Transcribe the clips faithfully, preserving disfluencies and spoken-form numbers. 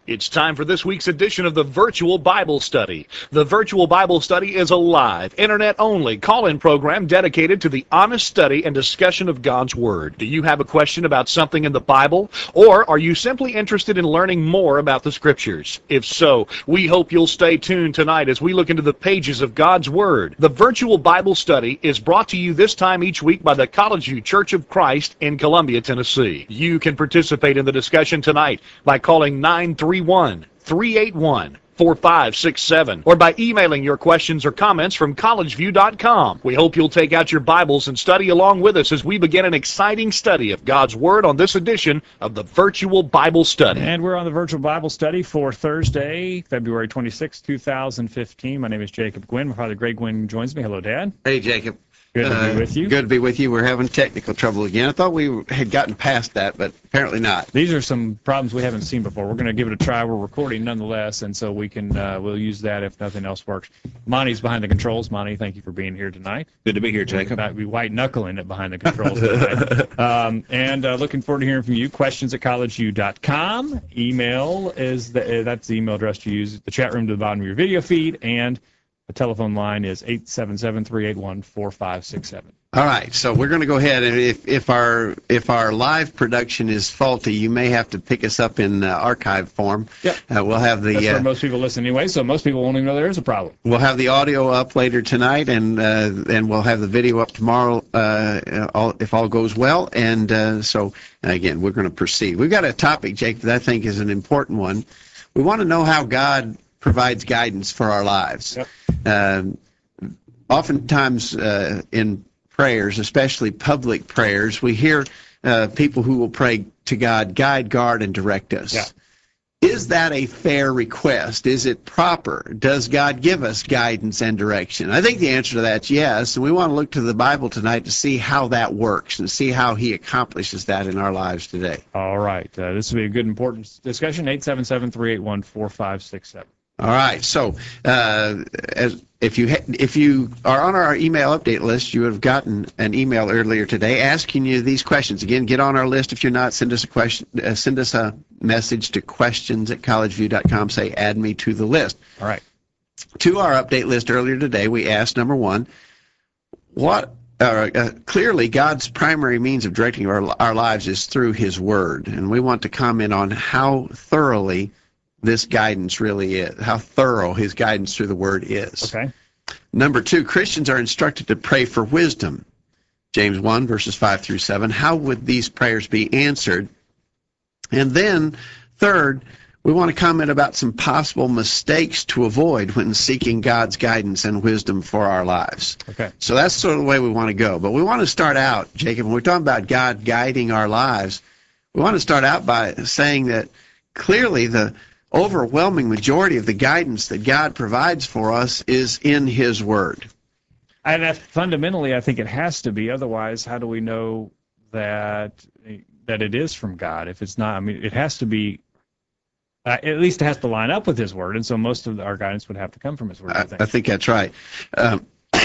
It's time for this week's edition of the Virtual Bible Study. The Virtual Bible Study is a live, internet-only call-in program dedicated to the honest study and discussion of God's Word. Do you have a question about something in the Bible? Or are you simply interested in learning more about the Scriptures? If so, we hope you'll stay tuned tonight as we look into the pages of God's Word. The Virtual Bible Study is brought to you this time each week by the College View Church of Christ in Columbia, Tennessee. You can participate in the discussion tonight by calling nine three one, three eight one, four five six seven or by emailing your questions or comments from college view dot com. We hope you'll take out your Bibles and study along with us as we begin an exciting study of God's Word on this edition of the Virtual Bible Study. And we're on the Virtual Bible Study for Thursday, February twenty-sixth, two thousand fifteen. My name is Jacob Gwynn. My father, Greg Gwynn, joins me. Hello, Dad. Hey, Jacob. Good to uh, be with you. Good to be with you. We're having technical trouble again. I thought we had gotten past that, but apparently not. These are some problems we haven't seen before. We're going to give it a try. We're recording nonetheless, and so we can uh, we'll use that if nothing else works. Monty's behind the controls. Monty, thank you for being here tonight. Good to be here, Jacob. We'll be white knuckling it behind the controls tonight. um, and uh, looking forward to hearing from you. Questions at college view dot com. Email is the uh, that's the email address to use. The chat room to the bottom of your video feed, and the telephone line is eight seven seven, three eight one, four five six seven. All right, so we're going to go ahead, and if, if our if our live production is faulty, you may have to pick us up in uh, archive form. Yep. Uh, we'll have the That's where uh, most people listen anyway, so most people won't even know there is a problem. we'll have the audio up later tonight, and uh, and we'll have the video up tomorrow, uh, all, if all goes well. And uh, so again, we're going to proceed. We've got a topic, Jake, that I think is an important one. We want to know how God provides guidance for our lives. Yep. Um, oftentimes uh, in prayers, especially public prayers, we hear uh, people who will pray to God, guide, guard, and direct us. Yeah. Is that a fair request? Is it proper? Does God give us guidance and direction? I think the answer to that is yes, and we want to look to the Bible tonight to see how that works and see how he accomplishes that in our lives today. All right. Uh, this will be a good, important discussion. eight seven seven, three eight one, four five six seven. All right. So, uh, as if you ha- if you are on our email update list, you have gotten an email earlier today asking you these questions. Again, get on our list. If you're not, send us a question. Uh, send us a message to questions at college view dot com. Say, add me to the list. All right. To our update list earlier today, we asked number one, what uh, uh, clearly God's primary means of directing our our lives is through His Word, and we want to comment on how thoroughly this guidance really is, how thorough his guidance through the Word is. Okay. Number two, Christians are instructed to pray for wisdom. James one, verses five through seven. How would these prayers be answered? And then, third, we want to comment about some possible mistakes to avoid when seeking God's guidance and wisdom for our lives. Okay. So that's sort of the way we want to go. But we want to start out, Jacob, when we're talking about God guiding our lives, we want to start out by saying that clearly the overwhelming majority of the guidance that God provides for us is in His Word. And that fundamentally, I think it has to be. Otherwise, how do we know that that it is from God? If it's not, I mean, it has to be. Uh, at least it has to line up with His Word, and so most of our guidance would have to come from His Word. I, I think. I think that's right. Um,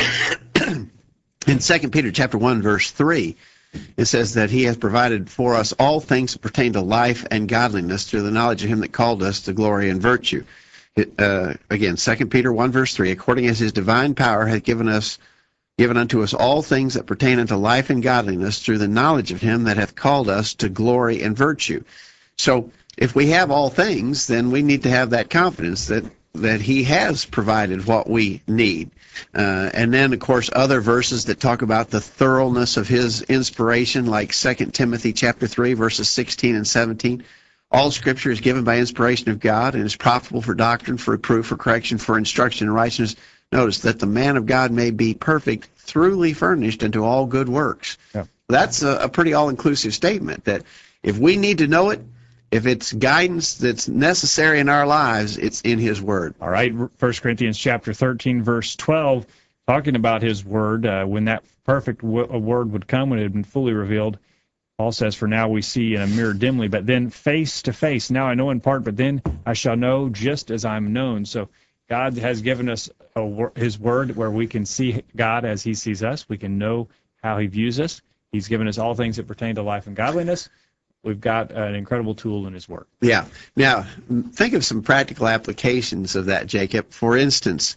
in Second Peter chapter one, verse three, it says that He has provided for us all things that pertain to life and godliness through the knowledge of Him that called us to glory and virtue. It, uh, again, Second Peter one, verse three, according as His divine power hath given us, given unto us all things that pertain unto life and godliness through the knowledge of Him that hath called us to glory and virtue. So if we have all things, then we need to have that confidence that that He has provided what we need. Uh, and then, of course, other verses that talk about the thoroughness of His inspiration, like Second Timothy chapter three, verses sixteen and seventeen. All Scripture is given by inspiration of God and is profitable for doctrine, for reproof, for correction, for instruction in righteousness. Notice that the man of God may be perfect, thoroughly furnished unto all good works. Yeah. That's a, a pretty all-inclusive statement, that if we need to know it, if it's guidance that's necessary in our lives, it's in His Word. All right, First Corinthians chapter thirteen, verse twelve, talking about His Word, uh, when that perfect w- word would come, when it had been fully revealed, Paul says, for now we see in a mirror dimly, but then face to face. Now I know in part, but then I shall know just as I'm known. So God has given us a, His Word where we can see God as He sees us. We can know how He views us. He's given us all things that pertain to life and godliness. we've got an incredible tool in his word. Yeah. Now, think of some practical applications of that, Jacob. For instance,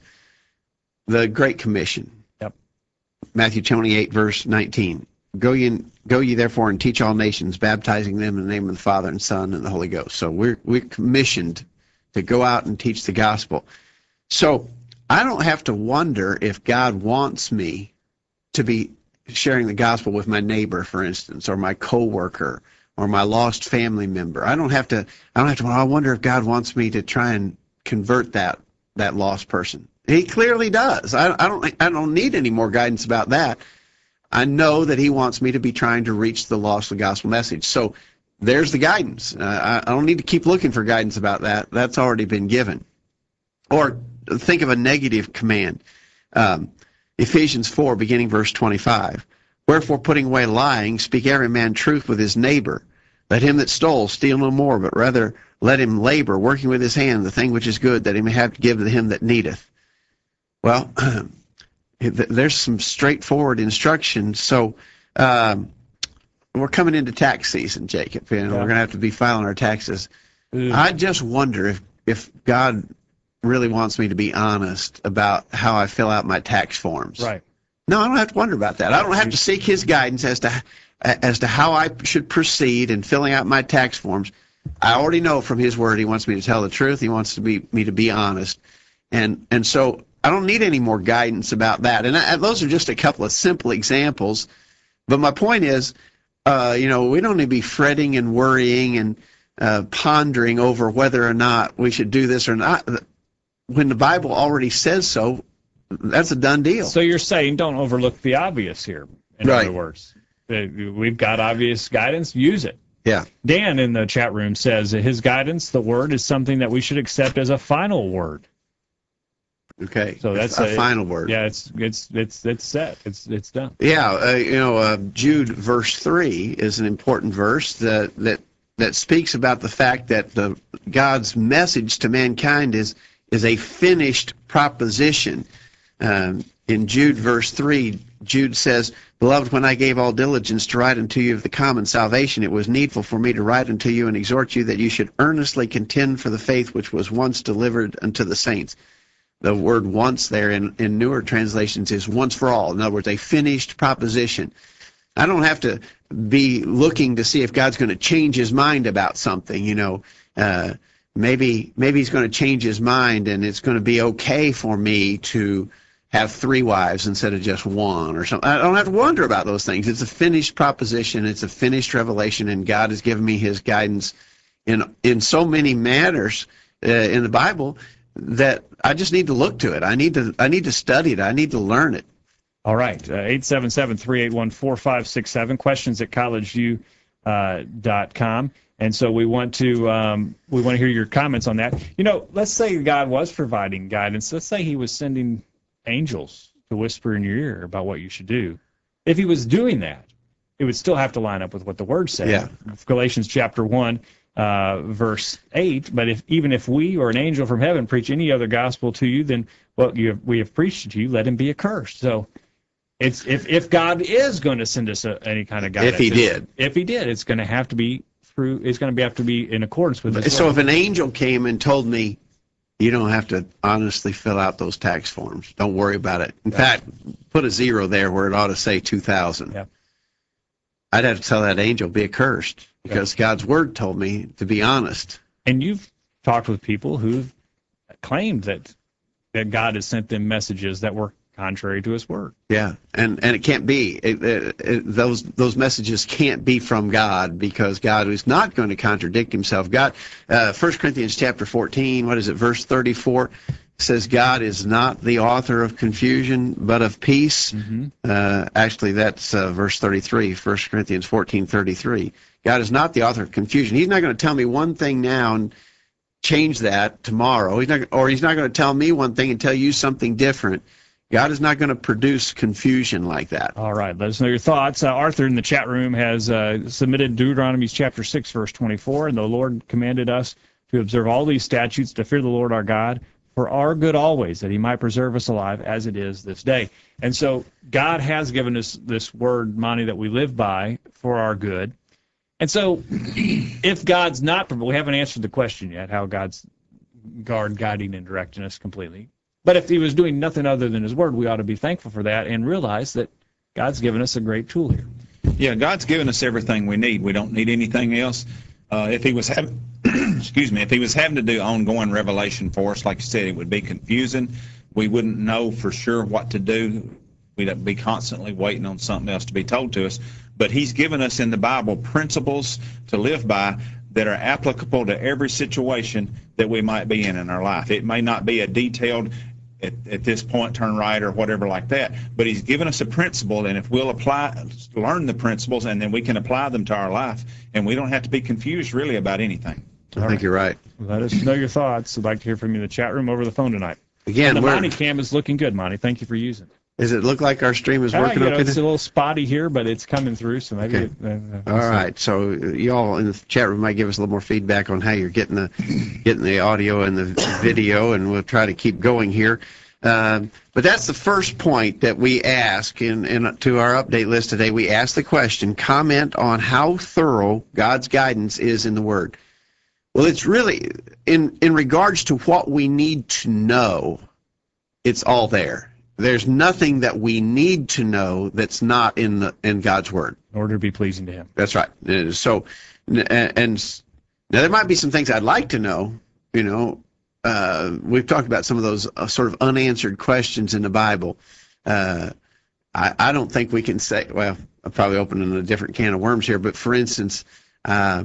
the Great Commission. Yep. Matthew twenty-eight, verse nineteen. Go ye, go ye therefore and teach all nations, baptizing them in the name of the Father and Son and the Holy Ghost. So we're, we're commissioned to go out and teach the gospel. So I don't have to wonder if God wants me to be sharing the gospel with my neighbor, for instance, or my coworker, or my lost family member. I don't have to. I don't have to. Well, I wonder if God wants me to try and convert that that lost person. He clearly does. I, I don't. I don't need any more guidance about that. I know that He wants me to be trying to reach the lost with the gospel message. So there's the guidance. Uh, I, I don't need to keep looking for guidance about that. That's already been given. Or think of a negative command. Um, Ephesians four, beginning verse twenty-five. Wherefore, putting away lying, speak every man truth with his neighbor. Let him that stole steal no more, but rather let him labor, working with his hand the thing which is good, that he may have to give to him that needeth. Well, there's some straightforward instruction. So um, we're coming into tax season, Jacob, and yeah. we're going to have to be filing our taxes. Mm. I just wonder if, if God really wants me to be honest about how I fill out my tax forms. Right. No, I don't have to wonder about that. I don't have to seek His guidance as to as to how I should proceed in filling out my tax forms. I already know from His Word He wants me to tell the truth. He wants to be me to be honest, and and so I don't need any more guidance about that. And I, those are just a couple of simple examples. But my point is, uh, you know, we don't need to be fretting and worrying and uh, pondering over whether or not we should do this or not. When the Bible already says so, that's a done deal. So you're saying don't overlook the obvious here, in right. other words. We've got obvious guidance, use it. Yeah. Dan in the chat room says that his guidance, the word, is something that we should accept as a final word. Okay. So that's a, a final word. Yeah, it's it's it's it's set. It's it's done. Yeah, uh, you know, uh, Jude verse three is an important verse that that that speaks about the fact that the God's message to mankind is is a finished proposition. Um, in Jude verse three, Jude says, Beloved, when I gave all diligence to write unto you of the common salvation, it was needful for me to write unto you and exhort you that you should earnestly contend for the faith which was once delivered unto the saints. The word once there in, in newer translations is once for all. In other words, a finished proposition. I don't have to be looking to see if God's going to change His mind about something, you know. Uh, maybe maybe He's going to change His mind and it's going to be okay for me to have three wives instead of just one or something. I don't have to wonder about those things. It's a finished proposition. It's a finished revelation, and God has given me His guidance in in so many manners uh, in the Bible that I just need to look to it. I need to I need to study it. I need to learn it. All right. Uh, eight seven seven, three eight one, four five six seven, questions at collegeview dot com. And so we want to um, we want to hear your comments on that. You know, let's say God was providing guidance. Let's say He was sending angels to whisper in your ear about what you should do. If He was doing that, it would still have to line up with what the Word says. Yeah. Galatians chapter one, uh, verse eight. But if even if we or an angel from heaven preach any other gospel to you than what you have, we have preached to you, let him be accursed. So it's if if God is going to send us a, any kind of guidance, if He did, if He did, it's going to have to be through. It's going to be have to be in accordance with His So word. if an angel came and told me, you don't have to honestly fill out those tax forms. Don't worry about it. In fact, put a zero there where it ought to say two thousand. Yeah. I'd have to tell that angel, be accursed, because yeah. God's Word told me to be honest. And you've talked with people who've claimed that that God has sent them messages that were contrary to His Word. Yeah, and and it can't be. It, it, it, those those messages can't be from God, because God is not going to contradict Himself. God, uh, First Corinthians chapter fourteen, what is it, verse thirty-four, says God is not the author of confusion, but of peace. Mm-hmm. Uh, actually, that's uh, verse thirty-three, First Corinthians fourteen thirty-three. God is not the author of confusion. He's not going to tell me one thing now and change that tomorrow. He's not, or He's not going to tell me one thing and tell you something different. God is not going to produce confusion like that. All right, let us know your thoughts. Uh, Arthur in the chat room has uh, submitted Deuteronomy chapter six, verse twenty-four, and the Lord commanded us to observe all these statutes, to fear the Lord our God, for our good always, that He might preserve us alive as it is this day. And so God has given us this word, Monty, that we live by for our good. And so, if God's not, we haven't answered the question yet, how God's guard, guiding, and directing us completely. But if he was doing nothing other than his word, we ought to be thankful for that and realize that God's given us a great tool here. Yeah, God's given us everything we need. We don't need anything else. Uh, if he was having, excuse me, if he was having to do ongoing revelation for us, like you said, it would be confusing. We wouldn't know for sure what to do. We'd be constantly waiting on something else to be told to us. But he's given us in the Bible principles to live by that are applicable to every situation that we might be in in our life. It may not be a detailed, at, at this point, turn right or whatever like that, but he's given us a principle, and if we'll apply, learn the principles, and then we can apply them to our life, and we don't have to be confused really about anything. I think you're right. Let us know your thoughts. I'd like to hear from you in the chat room over the phone tonight. Again, and the we're, Monty cam is looking good, Monty. Thank you for using it. Does it look like our stream is working uh, you know, okay? It's a little spotty here, but it's coming through, so maybe... Okay. It, uh, All right, so y'all in the chat room might give us a little more feedback on how you're getting the getting the audio and the video, and we'll try to keep going here. Um, but that's the first point that we ask in, in to our update list today. We ask the question, comment on how thorough God's guidance is in the Word. Well, it's really, in, in regards to what we need to know, it's all there. There's nothing that we need to know that's not in the, in God's Word. In order to be pleasing to him. That's right. Uh, So, and, and now there might be some things I'd like to know. You know, uh, we've talked about some of those uh, sort of unanswered questions in the Bible. Uh, I, I don't think we can say, well, I'm probably opening a different can of worms here, but for instance, uh,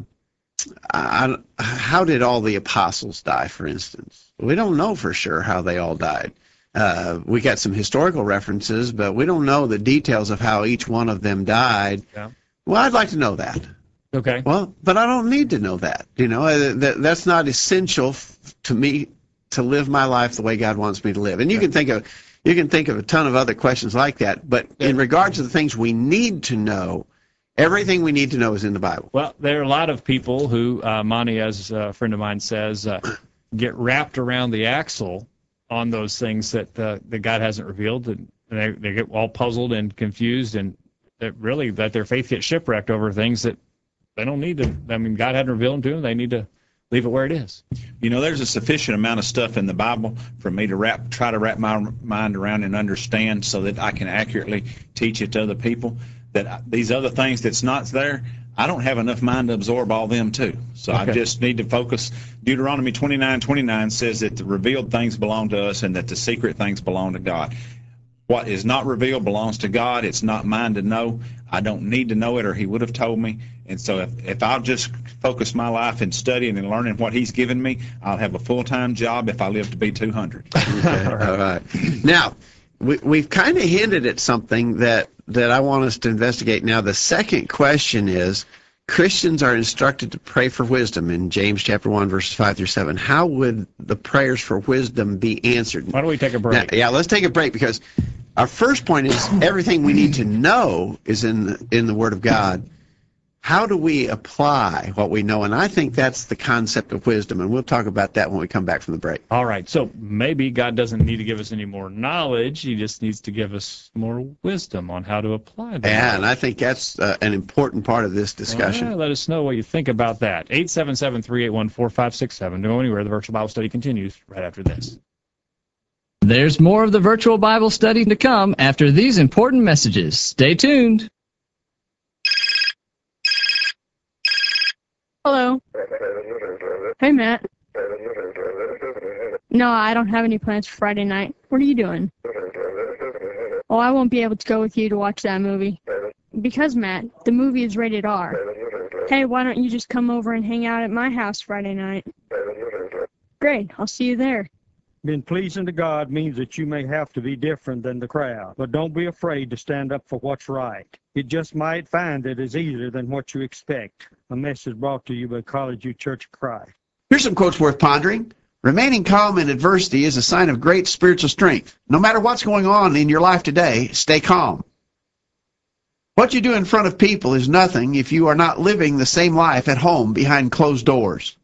I, how did all the apostles die, for instance? We don't know for sure how they all died. Uh, we got some historical references, but we don't know the details of how each one of them died. Yeah. Well, I'd like to know that. Okay. Well, but I don't need to know that. You know, uh, that, that's not essential f- to me to live my life the way God wants me to live. And you can think of, you can think of a ton of other questions like that. But in regards to the things we need to know, everything we need to know is in the Bible. Well, there are a lot of people who, uh, Monty, as a friend of mine says, uh, get wrapped around the axle on those things that uh, that God hasn't revealed, and they, they get all puzzled and confused, and that really that their faith gets shipwrecked over things that they don't need to. I mean, God hadn't revealed them to them. They need to leave it where it is. You know, there's a sufficient amount of stuff in the Bible for me to wrap, try to wrap my mind around and understand, so that I can accurately teach it to other people. That these other things that's not there, I don't have enough mind to absorb all them too. So okay. I just need to focus. Deuteronomy twenty-nine twenty-nine says that the revealed things belong to us and that the secret things belong to God. What is not revealed belongs to God. It's not mine to know. I don't need to know it, or he would have told me. And so if, if I'll just focus my life in studying and learning what he's given me, I'll have a full-time job if I live to be two hundred. Okay. All right. Now, we, we've kind of hinted at something that, that I want us to investigate. Now, the second question is, Christians are instructed to pray for wisdom in James chapter one, verses five through seven. How would the prayers for wisdom be answered? Why don't we take a break? Now, yeah, let's take a break, because our first point is everything we need to know is in the, in the Word of God. How do we apply what we know? And I think that's the concept of wisdom, and we'll talk about that when we come back from the break. All right, so maybe God doesn't need to give us any more knowledge. He just needs to give us more wisdom on how to apply that. Yeah, and I think that's uh, an important part of this discussion. Well, yeah, let us know what you think about that. eight seven seven, three eight one, four five six seven. Don't go anywhere. The virtual Bible study continues right after this. There's more of the virtual Bible study to come after these important messages. Stay tuned. Hello. Hey, Matt. No, I don't have any plans for Friday night. What are you doing? Oh, I won't be able to go with you to watch that movie. Because, Matt, the movie is rated R. Hey, why don't you just come over and hang out at my house Friday night? Great, I'll see you there. Being pleasing to God means that you may have to be different than the crowd, but don't be afraid to stand up for what's right. You just might find it is easier than what you expect. A message brought to you by College U Church of Christ. Here's some quotes worth pondering. Remaining calm in adversity is a sign of great spiritual strength. No matter what's going on in your life today, stay calm. What you do in front of people is nothing if you are not living the same life at home behind closed doors.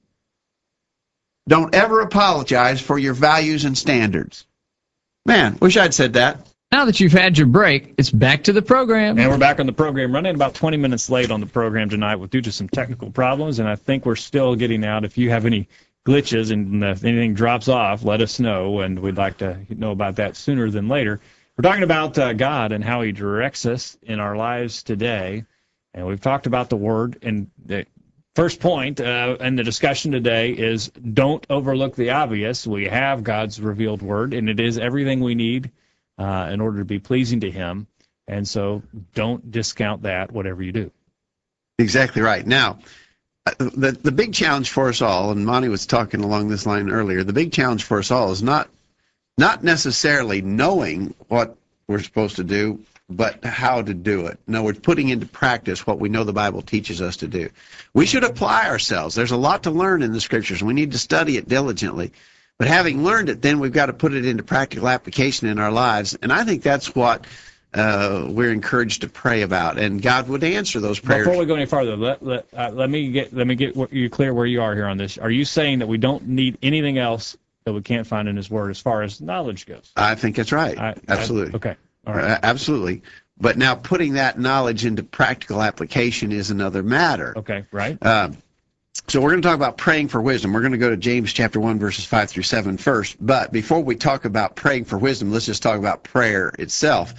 Don't ever apologize for your values and standards. Man, wish I'd said that. Now that you've had your break, it's back to the program. And we're back on the program, running about twenty minutes late on the program tonight with due to some technical problems, and I think we're still getting out. If you have any glitches and if anything drops off, let us know, and we'd like to know about that sooner than later. We're talking about uh, God and how he directs us in our lives today, and we've talked about the Word, and the first point uh, in the discussion today is don't overlook the obvious. We have God's revealed Word, and it is everything we need Uh, in order to be pleasing to him, and so don't discount that, whatever you do. Exactly right. Now, the the big challenge for us all, and Monty was talking along this line earlier, the big challenge for us all is not not necessarily knowing what we're supposed to do, but how to do it. In other words, putting into practice what we know the Bible teaches us to do. We should apply ourselves. There's a lot to learn in the Scriptures, and we need to study it diligently. But having learned it, then we've got to put it into practical application in our lives. And I think that's what uh, we're encouraged to pray about. And God would answer those prayers. Before we go any farther, let let, uh, let me get let me get you clear where you are here on this. Are you saying that we don't need anything else that we can't find in his Word as far as knowledge goes? I think that's right. I, Absolutely. I, okay. All right. Uh, absolutely. But now putting that knowledge into practical application is another matter. Okay, right. Um, So we're going to talk about praying for wisdom. We're going to go to James chapter one, verses five through seven first. But before we talk about praying for wisdom, let's just talk about prayer itself.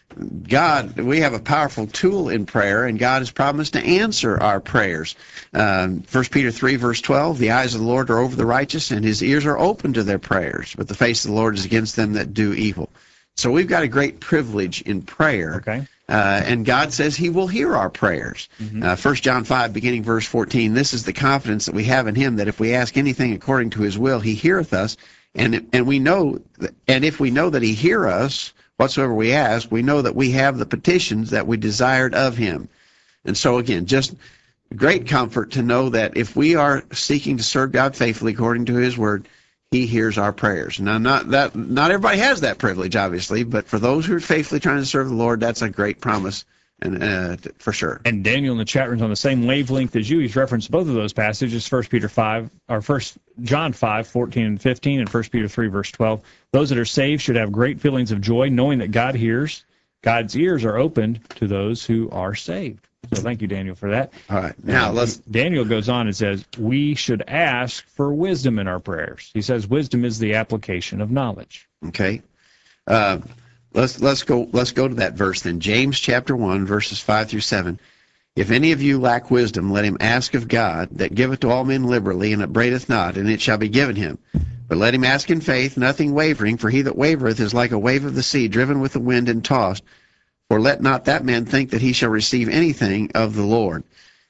God, we have a powerful tool in prayer, and God has promised to answer our prayers. Um, First Peter three, verse twelve, the eyes of the Lord are over the righteous, and his ears are open to their prayers, but the face of the Lord is against them that do evil. So we've got a great privilege in prayer. Okay. Uh, and God says he will hear our prayers. Mm-hmm. uh, First John five, beginning verse fourteen, this is the confidence that we have in him, that if we ask anything according to his will, he heareth us. And and we know, that, and if we know that he hear us, whatsoever we ask, we know that we have the petitions that we desired of him. And so again, just great comfort to know that if we are seeking to serve God faithfully according to his word, he hears our prayers. Now, not that not everybody has that privilege, obviously, but for those who are faithfully trying to serve the Lord, that's a great promise, and uh, for sure. And Daniel in the chat room is on the same wavelength as you. He's referenced both of those passages, First Peter five, or First John five, fourteen and fifteen, and First Peter three, verse twelve. Those that are saved should have great feelings of joy, knowing that God hears. God's ears are opened to those who are saved. So thank you, Daniel, for that. All right. Now, Uh, let's... Daniel goes on and says, we should ask for wisdom in our prayers. He says wisdom is the application of knowledge. Okay. Uh, let's let's go let's go to that verse then. James chapter one, verses five through seven. If any of you lack wisdom, let him ask of God, that giveth to all men liberally, and upbraideth not, and it shall be given him. But let him ask in faith, nothing wavering, for he that wavereth is like a wave of the sea, driven with the wind and tossed. For let not that man think that he shall receive anything of the Lord.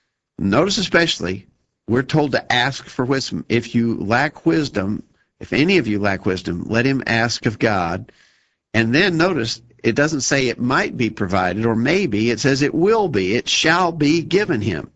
Notice especially, we're told to ask for wisdom. If you lack wisdom, if any of you lack wisdom, let him ask of God. And then notice, it doesn't say it might be provided or maybe, it says it will be, it shall be given him.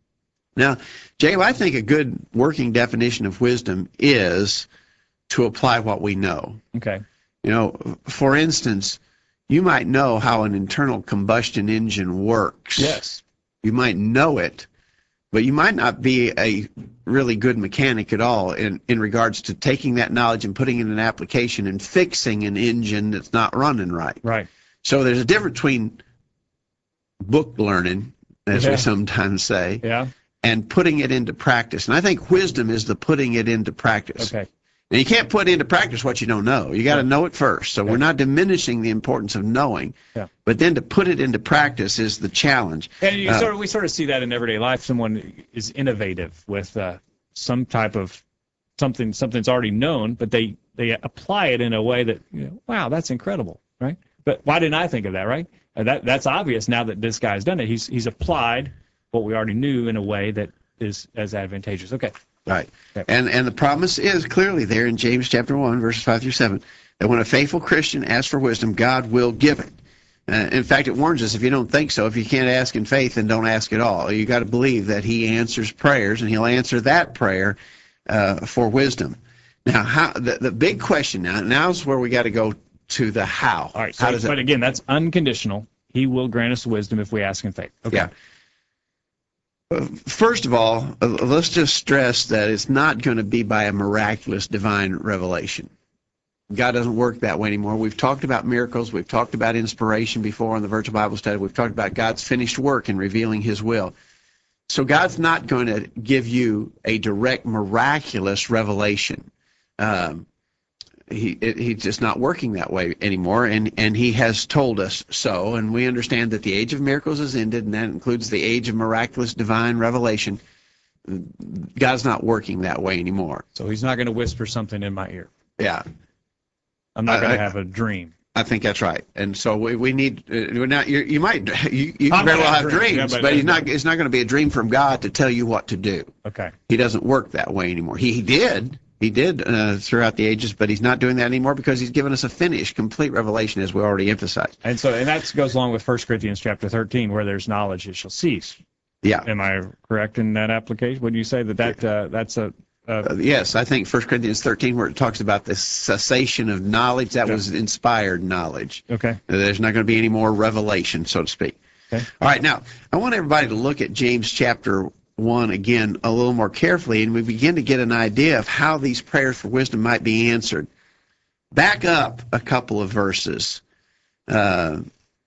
Now, Jacob, I think a good working definition of wisdom is to apply what we know. Okay. You know, for instance, you might know how an internal combustion engine works. Yes. You might know it, but you might not be a really good mechanic at all in, in regards to taking that knowledge and putting it in an application and fixing an engine that's not running right. Right. So there's a difference between book learning, as Yeah. we sometimes say, Yeah. and putting it into practice. And I think wisdom is the putting it into practice. Okay. And you can't put into practice what you don't know. You got to know it first. So Yeah. we're not diminishing the importance of knowing, Yeah. but then to put it into practice is the challenge. And you Uh, sort of, we sort of see that in everyday life. Someone is innovative with uh, some type of something, something's already known, but they, they apply it in a way that, you know, wow, that's incredible, right? But why didn't I think of that, right? Uh, that that's obvious now that this guy's done it. He's he's applied what we already knew in a way that is as advantageous. Okay. Right. Okay. And and the promise is clearly there in James chapter one, verses five through seven, that when a faithful Christian asks for wisdom, God will give it. Uh, in fact, it warns us, if you don't think so, if you can't ask in faith, then don't ask at all. You got to believe that he answers prayers, and he'll answer that prayer uh, for wisdom. Now, how the, the big question now, now's where we got to go to the how. All right. So, how does but it, again, that's unconditional. He will grant us wisdom if we ask in faith. Okay. Yeah. Uh, First of all, uh, let's just stress that it's not going to be by a miraculous divine revelation. God doesn't work that way anymore. We've talked about miracles. We've talked about inspiration before in the Virtual Bible Study. We've talked about God's finished work in revealing His will. So God's not going to give you a direct miraculous revelation. Um, he it, he's just not working that way anymore, and, and He has told us so, and we understand that the age of miracles is ended, and that includes the age of miraculous divine revelation. God's not working that way anymore. So He's not going to whisper something in my ear. Yeah. I'm not going I- to have a dream. I think that's right, and so we, we need. Uh, we're not. You, you might. You, you I'm very gonna well have have dreams, dreams, yeah, but- but he's not. It's not going to be a dream from God to tell you what to do. Okay. He doesn't work that way anymore. He, he did. He did uh, throughout the ages, but He's not doing that anymore because He's given us a finished, complete revelation, as we already emphasized. And so, and that goes along with First Corinthians chapter thirteen, where there's knowledge, it shall cease. Yeah. Am I correct in that application? Would you say that, that uh, that's a, a Uh, yes, I think First Corinthians thirteen, where it talks about the cessation of knowledge, that Yeah. was inspired knowledge. okay? There's not going to be any more revelation, so to speak. Okay. All right, now, I want everybody to look at James chapter one again a little more carefully, and we begin to get an idea of how these prayers for wisdom might be answered. Back up a couple of verses. Uh,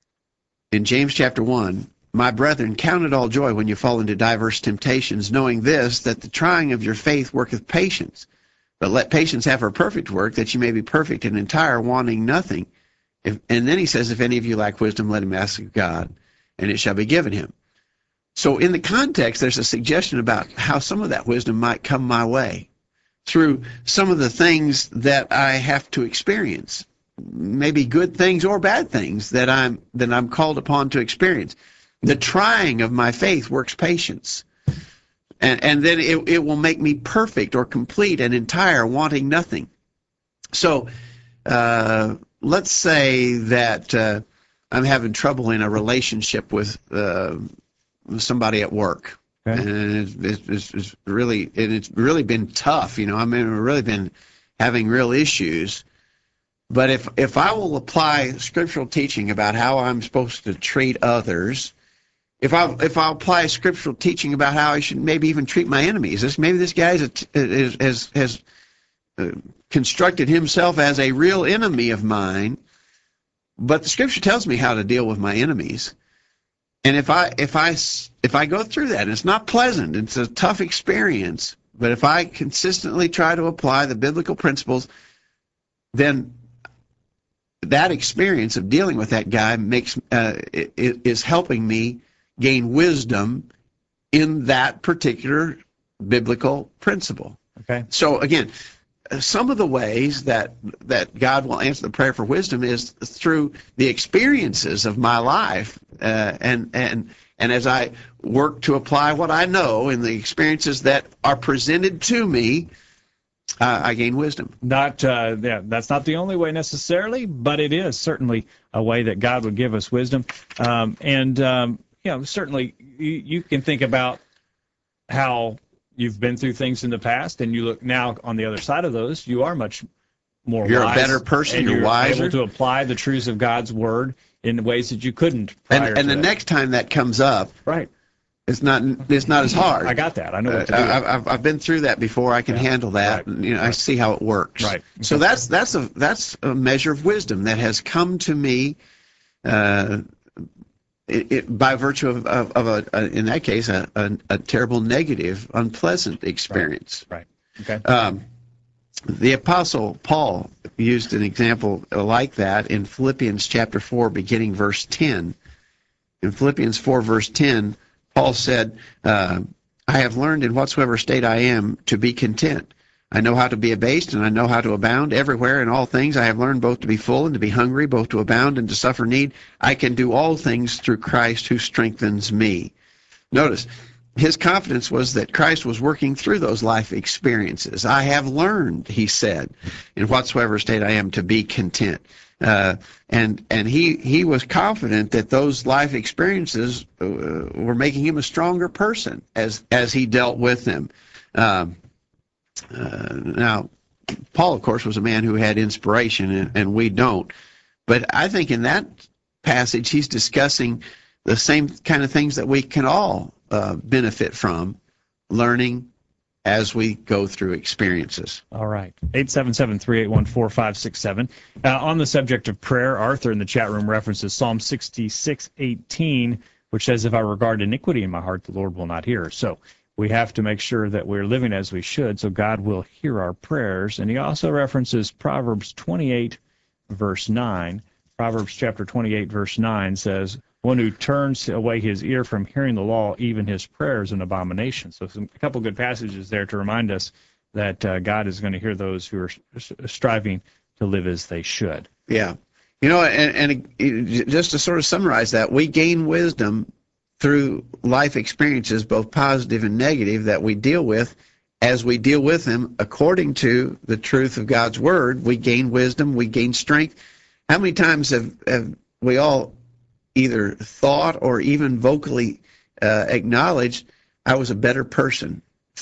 in James chapter one, my brethren, count it all joy when you fall into diverse temptations, knowing this, that the trying of your faith worketh patience. But let patience have her perfect work, that you may be perfect and entire, wanting nothing. If, and then he says, if any of you lack wisdom, let him ask of God, and it shall be given him. So in the context, there's a suggestion about how some of that wisdom might come my way through some of the things that I have to experience, maybe good things or bad things that I'm that I'm called upon to experience. The trying of my faith works patience. And, and then it, it will make me perfect or complete and entire, wanting nothing. So uh, let's say that uh, I'm having trouble in a relationship with uh, somebody at work. Okay. And it's, it's, it's really and it's really been tough. You know, I mean, we've really been having real issues. But if, if I will apply scriptural teaching about how I'm supposed to treat others, If I if I apply scriptural teaching about how I should maybe even treat my enemies, this maybe this guy is, a, is has has uh, constructed himself as a real enemy of mine, but the scripture tells me how to deal with my enemies, and if I if I if I go through that, and it's not pleasant, it's a tough experience, but if I consistently try to apply the biblical principles, then that experience of dealing with that guy makes uh, is helping me gain wisdom in that particular biblical principle. Okay. So again, some of the ways that that God will answer the prayer for wisdom is through the experiences of my life, uh, and and and as I work to apply what I know in the experiences that are presented to me, uh, I gain wisdom. Not uh, yeah, that's not the only way necessarily, but it is certainly a way that God would give us wisdom, um, and. Um, You know, certainly you, you can think about how you've been through things in the past, and you look now on the other side of those, you are much more You're wise, a better person, and you're wiser. able to apply the truths of God's word in ways that you couldn't prior And, and to the that. next time that comes up, Right. it's not it's not as hard. I got that. I know Uh, what to do. I've, I've I've been through that before. I can Yeah. handle that. Right. And, you know, I Right. see how it works. Right. So Okay. that's that's a that's a measure of wisdom that has come to me, uh, it, it, by virtue of of, of a, a in that case a, a a terrible negative, unpleasant experience. Right. Okay. Um, the Apostle Paul used an example like that in Philippians chapter four, beginning verse ten. In Philippians four, verse ten, Paul said, uh, I have learned in whatsoever state I am to be content. I know how to be abased, and I know how to abound everywhere in all things. I have learned both to be full and to be hungry, both to abound and to suffer need. I can do all things through Christ who strengthens me. Notice, his confidence was that Christ was working through those life experiences. I have learned, he said, in whatsoever state I am to be content. Uh, and and he, he was confident that those life experiences uh, were making him a stronger person as, as he dealt with them. Um, uh, now, Paul, of course, was a man who had inspiration, and, and we don't. But I think in that passage, he's discussing the same kind of things that we can all uh, benefit from, learning as we go through experiences. All right. eight seven seven, three eight one, four five six seven. Uh, on the subject of prayer, Arthur in the chat room references Psalm sixty-six eighteen, which says, if I regard iniquity in my heart, the Lord will not hear. So we have to make sure that we're living as we should, so God will hear our prayers. And he also references Proverbs twenty-eight, verse nine. Proverbs chapter twenty-eight, verse nine says, one who turns away his ear from hearing the law, even his prayer is an abomination. So some, a couple good passages there to remind us that uh, God is going to hear those who are striving to live as they should. Yeah. You know, and, and just to sort of summarize that, we gain wisdom through life experiences, both positive and negative, that we deal with. As we deal with them according to the truth of God's Word, we gain wisdom, we gain strength. How many times have, have we all either thought or even vocally uh, acknowledged, I was a better person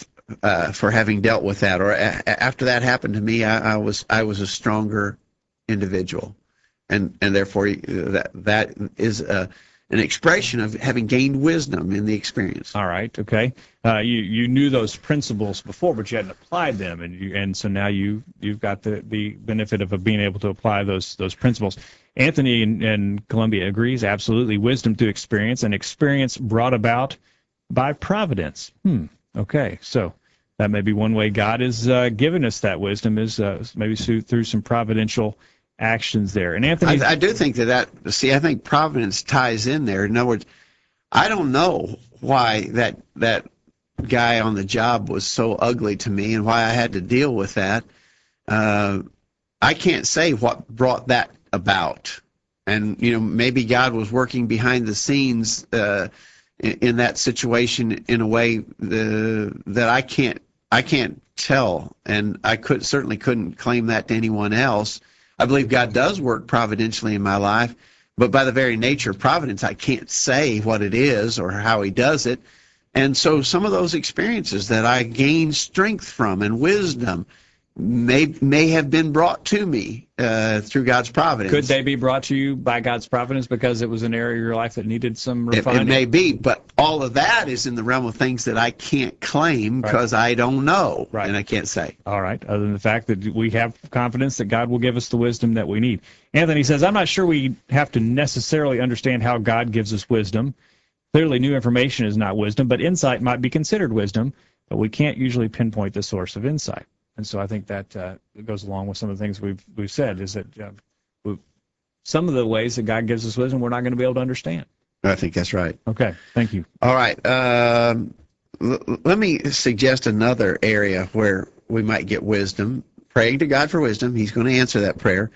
uh, for having dealt with that, or a- after that happened to me, I, I was I was a stronger individual, and and therefore that that is a, an expression of having gained wisdom in the experience. All right, okay. Uh, you you knew those principles before, but you hadn't applied them, and you, and so now you you've got the, the benefit of being able to apply those those principles. Anthony in, in Columbia agrees, absolutely. Wisdom through experience, and experience brought about by providence. Hmm. Okay, so that may be one way God is uh, giving us that wisdom, is uh, maybe through, through some providential actions there. And Anthony, I, I do think that that, see, I think providence ties in there. In other words, I don't know why that that guy on the job was so ugly to me and why I had to deal with that. Uh, I can't say what brought that about. And, you know, maybe God was working behind the scenes uh, in, in that situation in a way uh, that I can't I can't tell, and I could certainly couldn't claim that to anyone else. I believe God does work providentially in my life, but by the very nature of providence, I can't say what it is or how he does it. And so some of those experiences that I gained strength from and wisdom may may have been brought to me uh, through God's providence. could they be brought to you by God's providence because it was an area of your life that needed some It, refining? it may be, but all of that is in the realm of things that I can't claim Right. because I don't know, Right. and I can't say. All right, other than the fact that we have confidence that God will give us the wisdom that we need. Anthony says, I'm not sure we have to necessarily understand how God gives us wisdom. Clearly, new information is not wisdom, but insight might be considered wisdom, but we can't usually pinpoint the source of insight. And so I think that uh, goes along with some of the things we've we've said, is that uh, we, some of the ways that God gives us wisdom we're not going to be able to understand. I think that's right. Okay, thank you. All right. Um, l- let me suggest another area where we might get wisdom. Praying to God for wisdom. He's going to answer that prayer.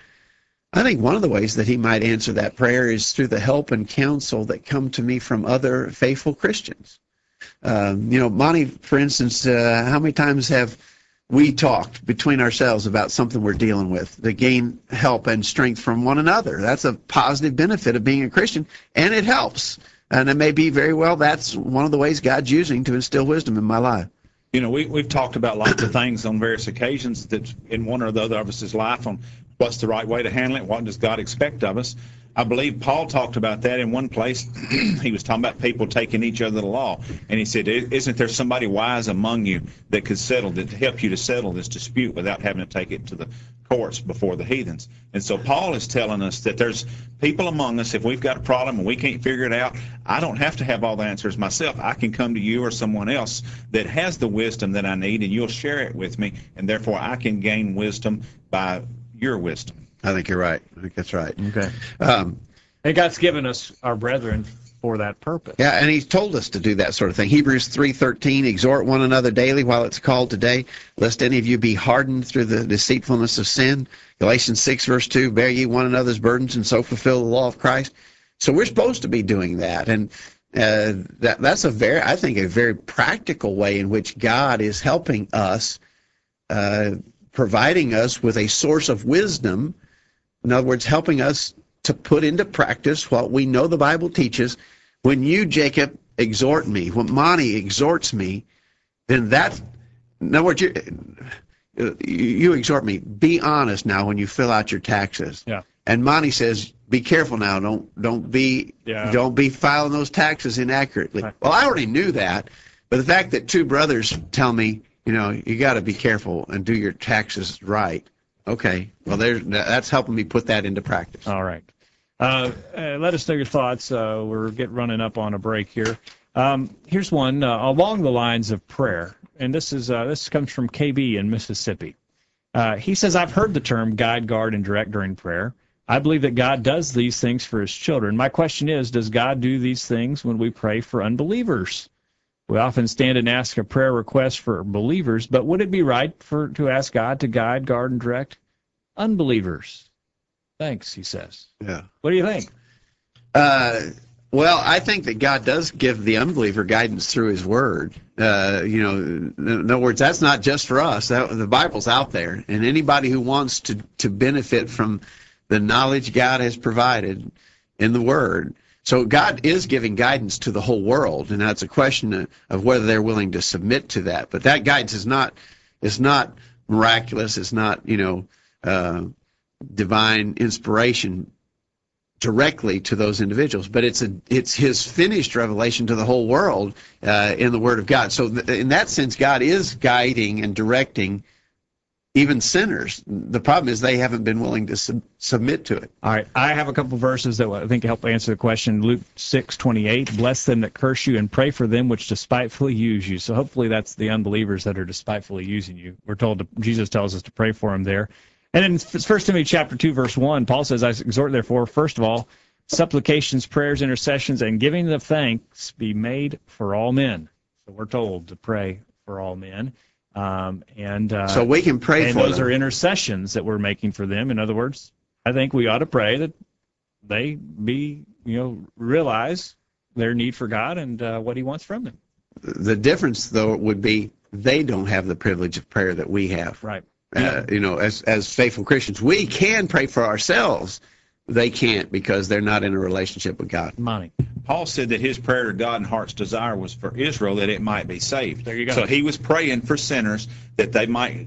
I think one of the ways that he might answer that prayer is through the help and counsel that come to me from other faithful Christians. Um, you know, Monty, for instance, uh, how many times have we talked between ourselves about something we're dealing with to gain help and strength from one another? That's a positive benefit of being a Christian, and it helps. And it may be very well that's one of the ways God's using to instill wisdom in my life. You know, we, we've talked about lots of things on various occasions that in one or the other of us' life on what's the right way to handle it, what does God expect of us. I believe Paul talked about that in one place. He was talking about people taking each other to law. And he said, isn't there somebody wise among you that could settle, that help you to settle this dispute without having to take it to the courts before the heathens? And so Paul is telling us that there's people among us, if we've got a problem and we can't figure it out, I don't have to have all the answers myself. I can come to you or someone else that has the wisdom that I need, and you'll share it with me, and therefore I can gain wisdom by your wisdom. I think you're right. I think that's right. Okay. Um, And God's given us our brethren for that purpose. Yeah, and he's told us to do that sort of thing. Hebrews three thirteen, exhort one another daily while it's called today, lest any of you be hardened through the deceitfulness of sin. Galatians six, verse two, bear ye one another's burdens and so fulfill the law of Christ. So we're supposed to be doing that. And uh, that that's a very, I think, a very practical way in which God is helping us, uh, providing us with a source of wisdom. In other words, helping us to put into practice what we know the Bible teaches. When you, Jacob, exhort me, when Monty exhorts me, then that, in other words, you, you exhort me, be honest now when you fill out your taxes. Yeah. And Monty says, be careful now, don't don't be Yeah. don't be filing those taxes inaccurately. Right. Well, I already knew that, but the fact that two brothers tell me, you know, you got to be careful and do your taxes right. Okay, well, there's that's helping me put that into practice. All right. Uh, uh, let us know your thoughts. Uh, we're getting running up on a break here. Um, here's one uh, along the lines of prayer, and this is uh, this comes from K B in Mississippi. Uh, he says, I've heard the term guide, guard, and direct during prayer. I believe that God does these things for his children. My question is, does God do these things when we pray for unbelievers? We often stand and ask a prayer request for believers, but would it be right for to ask God to guide, guard, and direct unbelievers? Thanks, he says. Yeah. What do you think? Uh, well, I think that God does give the unbeliever guidance through his word. Uh, you know, in other words, that's not just for us. That, the Bible's out there, and anybody who wants to, to benefit from the knowledge God has provided in the word. So God is giving guidance to the whole world, and that's a question of, of whether they're willing to submit to that. But that guidance is not is not miraculous. It's not, you know, uh, divine inspiration directly to those individuals, but it's a it's his finished revelation to the whole world uh, in the Word of God. So th- in that sense, God is guiding and directing even sinners. The problem is they haven't been willing to sub- submit to it. All right, I have a couple verses that I think help answer the question. Luke six twenty-eight, bless them that curse you and pray for them which despitefully use you. So hopefully that's the unbelievers that are despitefully using you. We're told, to, Jesus tells us to pray for them there. And in First Timothy chapter two, verse one, Paul says, I exhort therefore, first of all, supplications, prayers, intercessions, and giving of thanks be made for all men. So we're told to pray for all men. Um, and uh, so we can pray and for those them. are intercessions that we're making for them. In other words, I think we ought to pray that they be, you know, realize their need for God and uh, what he wants from them. The difference, though, would be they don't have the privilege of prayer that we have. Right. Uh, you know, as as faithful Christians, we can pray for ourselves. They can't because they're not in a relationship with God. Money. Paul said that his prayer to God and heart's desire was for Israel, that it might be saved. There you go. So he was praying for sinners that they might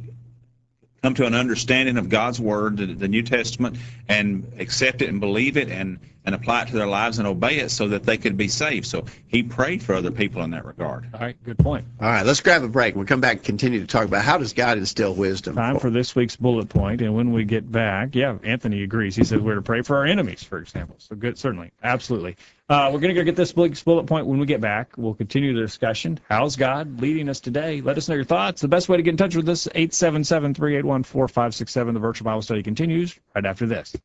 come to an understanding of God's word, the, the New Testament, and accept it and believe it and, and apply it to their lives and obey it so that they could be saved. So he prayed for other people in that regard. All right, good point. All right, let's grab a break. We'll come back and continue to talk about how does God instill wisdom. Time for this week's bullet point, and when we get back, yeah, Anthony agrees. He says we're to pray for our enemies, for example. So good, certainly, absolutely. Uh, we're going to go get this week's bullet point when we get back. We'll continue the discussion. How's God leading us today? Let us know your thoughts. The best way to get in touch with us, eight seven seven, three eight one, four five six seven. The virtual Bible study continues right after this.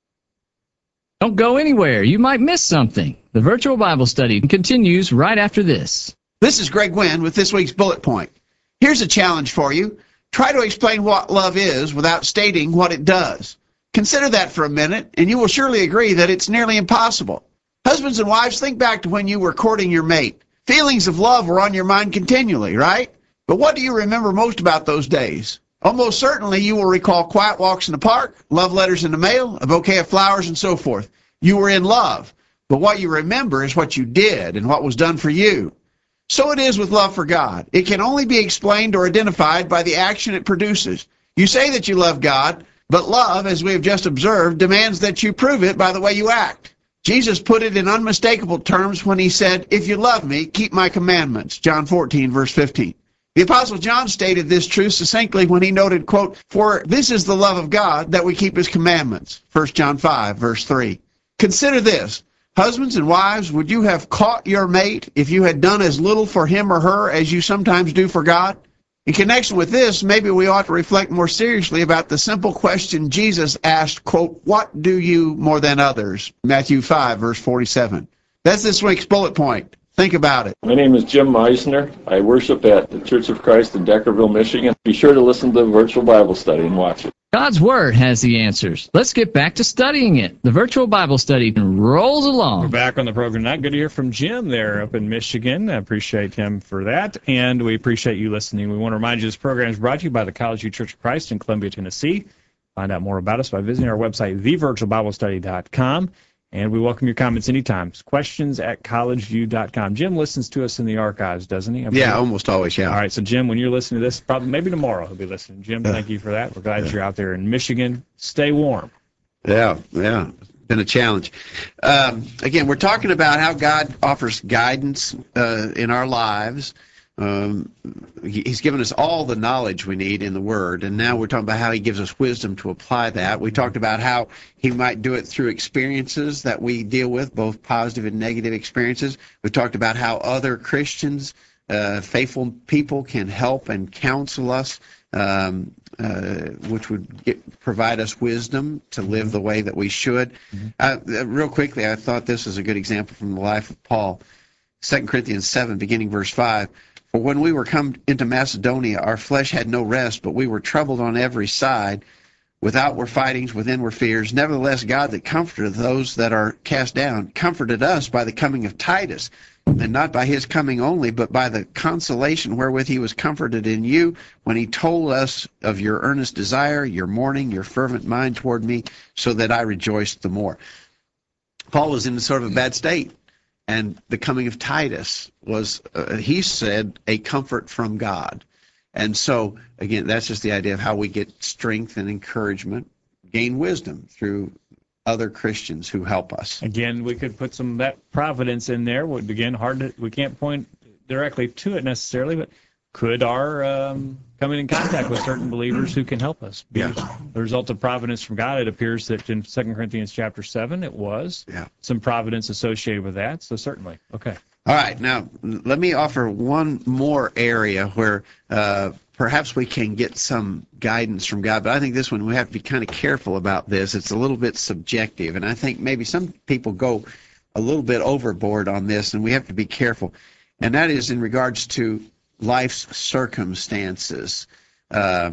Don't go anywhere. You might miss something. The virtual Bible study continues right after this. This is Greg Wynn with this week's bullet point. Here's a challenge for you. Try to explain what love is without stating what it does. Consider that for a minute, and you will surely agree that it's nearly impossible. Husbands and wives, think back to when you were courting your mate. Feelings of love were on your mind continually, right? But what do you remember most about those days? Almost certainly you will recall quiet walks in the park, love letters in the mail, a bouquet of flowers, and so forth. You were in love, but what you remember is what you did and what was done for you. So it is with love for God. It can only be explained or identified by the action it produces. You say that you love God, but love, as we have just observed, demands that you prove it by the way you act. Jesus put it in unmistakable terms when he said, if you love me, keep my commandments. John fourteen, verse fifteen. The Apostle John stated this truth succinctly when he noted, quote, for this is the love of God, that we keep his commandments. First John five, verse three. Consider this. Husbands and wives, would you have caught your mate if you had done as little for him or her as you sometimes do for God? In connection with this, maybe we ought to reflect more seriously about the simple question Jesus asked, quote, what do you more than others? Matthew five, verse forty-seven. That's this week's bullet point. Think about it. My name is Jim Meisner. I worship at the Church of Christ in Deckerville, Michigan. Be sure to listen to the virtual Bible study and watch it. God's Word has the answers. Let's get back to studying it. The virtual Bible study rolls along. We're back on the program tonight. Good to hear from Jim there up in Michigan. I appreciate him for that, and we appreciate you listening. We want to remind you this program is brought to you by the College View Church of Christ in Columbia, Tennessee. Find out more about us by visiting our website, the virtual bible study dot com. And we welcome your comments anytime. Questions at college view dot com. Jim listens to us in the archives, doesn't he? Yeah, almost always, yeah. All right, so Jim, when you're listening to this, probably maybe tomorrow he'll be listening. Jim, Yeah. thank you for that. We're glad Yeah. that you're out there in Michigan. Stay warm. Yeah, yeah. Been a challenge. Um, again, we're talking about how God offers guidance uh, in our lives um, he- he's given us all the knowledge we need in the Word, and now we're talking about how he gives us wisdom to apply that. We talked about how he might do it through experiences that we deal with, both positive and negative experiences. We talked about how other Christians, uh, faithful people, can help and counsel us, um, uh, which would get, provide us wisdom to live the way that we should. Mm-hmm. Uh, real quickly, I thought this was a good example from the life of Paul. Second Corinthians seven, beginning verse five. For when we were come into Macedonia, our flesh had no rest, but we were troubled on every side. Without were fightings, within were fears. Nevertheless, God that comforted those that are cast down, comforted us by the coming of Titus, and not by his coming only, but by the consolation wherewith he was comforted in you, when he told us of your earnest desire, your mourning, your fervent mind toward me, so that I rejoiced the more. Paul was in sort of a bad state. And the coming of Titus was, uh, he said, a comfort from God. And so, again, that's just the idea of how we get strength and encouragement, gain wisdom through other Christians who help us. Again, we could put some of that providence in there. Would Again, hard to, we can't point directly to it necessarily, but could our um, coming in contact with certain believers who can help us be Yeah. the result of providence from God? It appears that in Second Corinthians chapter seven, it was Yeah. some providence associated with that. So certainly, okay. All right, now let me offer one more area where uh, perhaps we can get some guidance from God, but I think this one we have to be kind of careful about this. It's a little bit subjective, and I think maybe some people go a little bit overboard on this, and we have to be careful. And that is in regards to life's circumstances. Uh,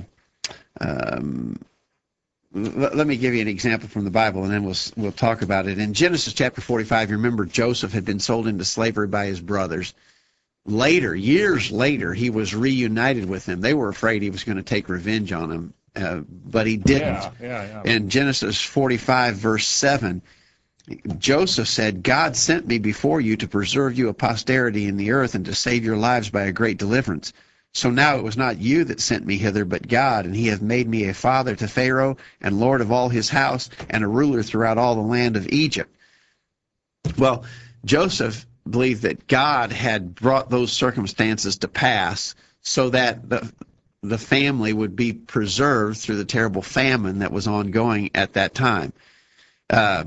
um, l- let me give you an example from the Bible, and then we'll we'll talk about it. In Genesis chapter forty-five, you remember Joseph had been sold into slavery by his brothers. Later, years later, he was reunited with them. They were afraid he was going to take revenge on them, uh, but he didn't. Yeah, yeah, yeah. In Genesis forty-five, verse seven, Joseph said, God sent me before you to preserve you a posterity in the earth and to save your lives by a great deliverance. So now it was not you that sent me hither, but God, and he hath made me a father to Pharaoh and lord of all his house and a ruler throughout all the land of Egypt. Well, Joseph believed that God had brought those circumstances to pass so that the, the family would be preserved through the terrible famine that was ongoing at that time. Uh,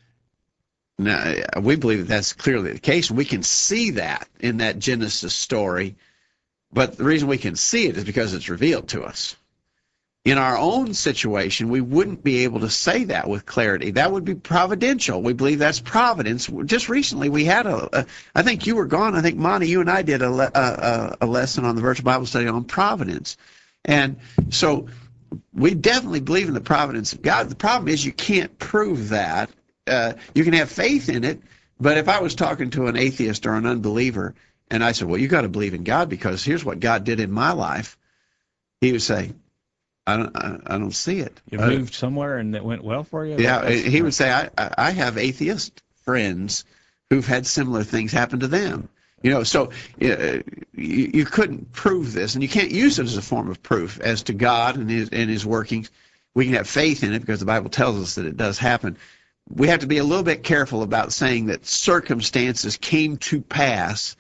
Now, we believe that that's clearly the case. We can see that in that Genesis story, but the reason we can see it is because it's revealed to us. In our own situation, we wouldn't be able to say that with clarity. That would be providential. We believe that's providence. Just recently, we had a, a I think you were gone. I think, Monty, you and I did a, a, a lesson on the Virtual Bible Study on providence. And so we definitely believe in the providence of God. The problem is you can't prove that. Uh, you can have faith in it, but if I was talking to an atheist or an unbeliever and I said, well, you got to believe in God because here's what God did in my life, he would say, I don't, I, I don't see it. You Uh, moved somewhere and it went well for you? yeah, That's- he would say, I, I I have atheist friends who've had similar things happen to them. You know, so uh, you, you couldn't prove this, and you can't use it as a form of proof as to God and his, and his workings. We can have faith in it because the Bible tells us that it does happen. We have to be a little bit careful about saying that circumstances came to pass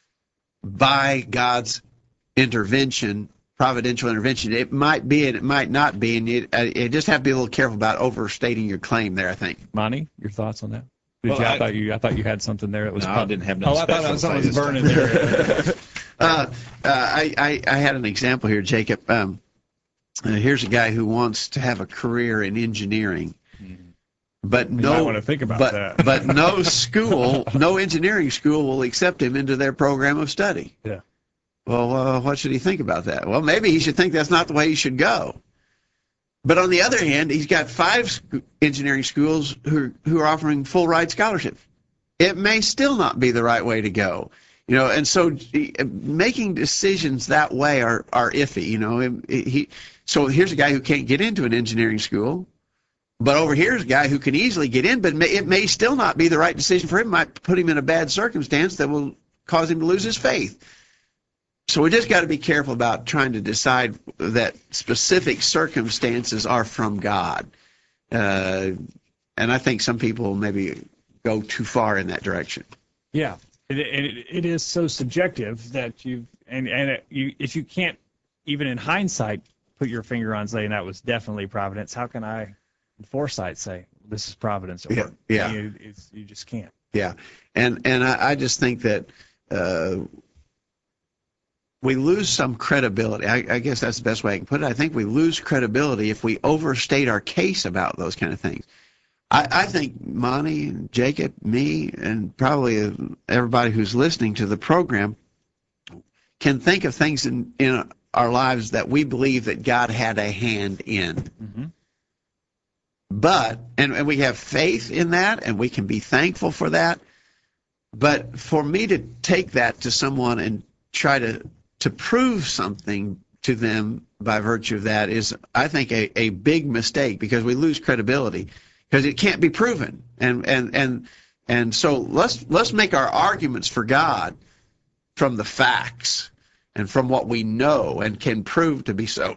by God's intervention, providential intervention. It might be and it might not be, and you, uh, you just have to be a little careful about overstating your claim there, I think. Monty, your thoughts on that? Did Well, you, I, I- thought you I thought you had something there that was No, I pop- didn't have no Oh, I thought special something was say burning this there. Uh, uh, I, I, I had an example here, Jacob. Um, uh, here's a guy who wants to have a career in engineering, but You might no, want to think about but that. but no school, no engineering school will accept him into their program of study. Yeah. Well, uh, what should he think about that? Well, maybe he should think that's not the way he should go. But on the other hand, he's got five sc- engineering schools who who are offering full ride scholarships. It may still not be the right way to go, you know. And so, uh, making decisions that way are are iffy, you know. He, he so here's a guy who can't get into an engineering school, but over here's a guy who can easily get in, but may, it may still not be the right decision for him. It might put him in a bad circumstance that will cause him to lose his faith. So we just got to be careful about trying to decide that specific circumstances are from God. Uh, and I think some people maybe go too far in that direction. Yeah. It, it, it is so subjective that you and and it, you if you can't even in hindsight put your finger on saying that was definitely providence, how can I in foresight say this is providence at Yeah, work? yeah. You, it's, you just can't. Yeah, and and I, I just think that uh, we lose some credibility. I, I guess that's the best way I can put it. I think we lose credibility if we overstate our case about those kind of things. I, I think Monty and Jacob, me, and probably everybody who's listening to the program can think of things in, in our lives that we believe that God had a hand in. Mm-hmm. But, and, and we have faith in that, and we can be thankful for that. But for me to take that to someone and try to, to prove something to them by virtue of that is, I think, a, a big mistake, because we lose credibility. Because it can't be proven, and and and and so let's let's make our arguments for God from the facts and from what we know and can prove to be so.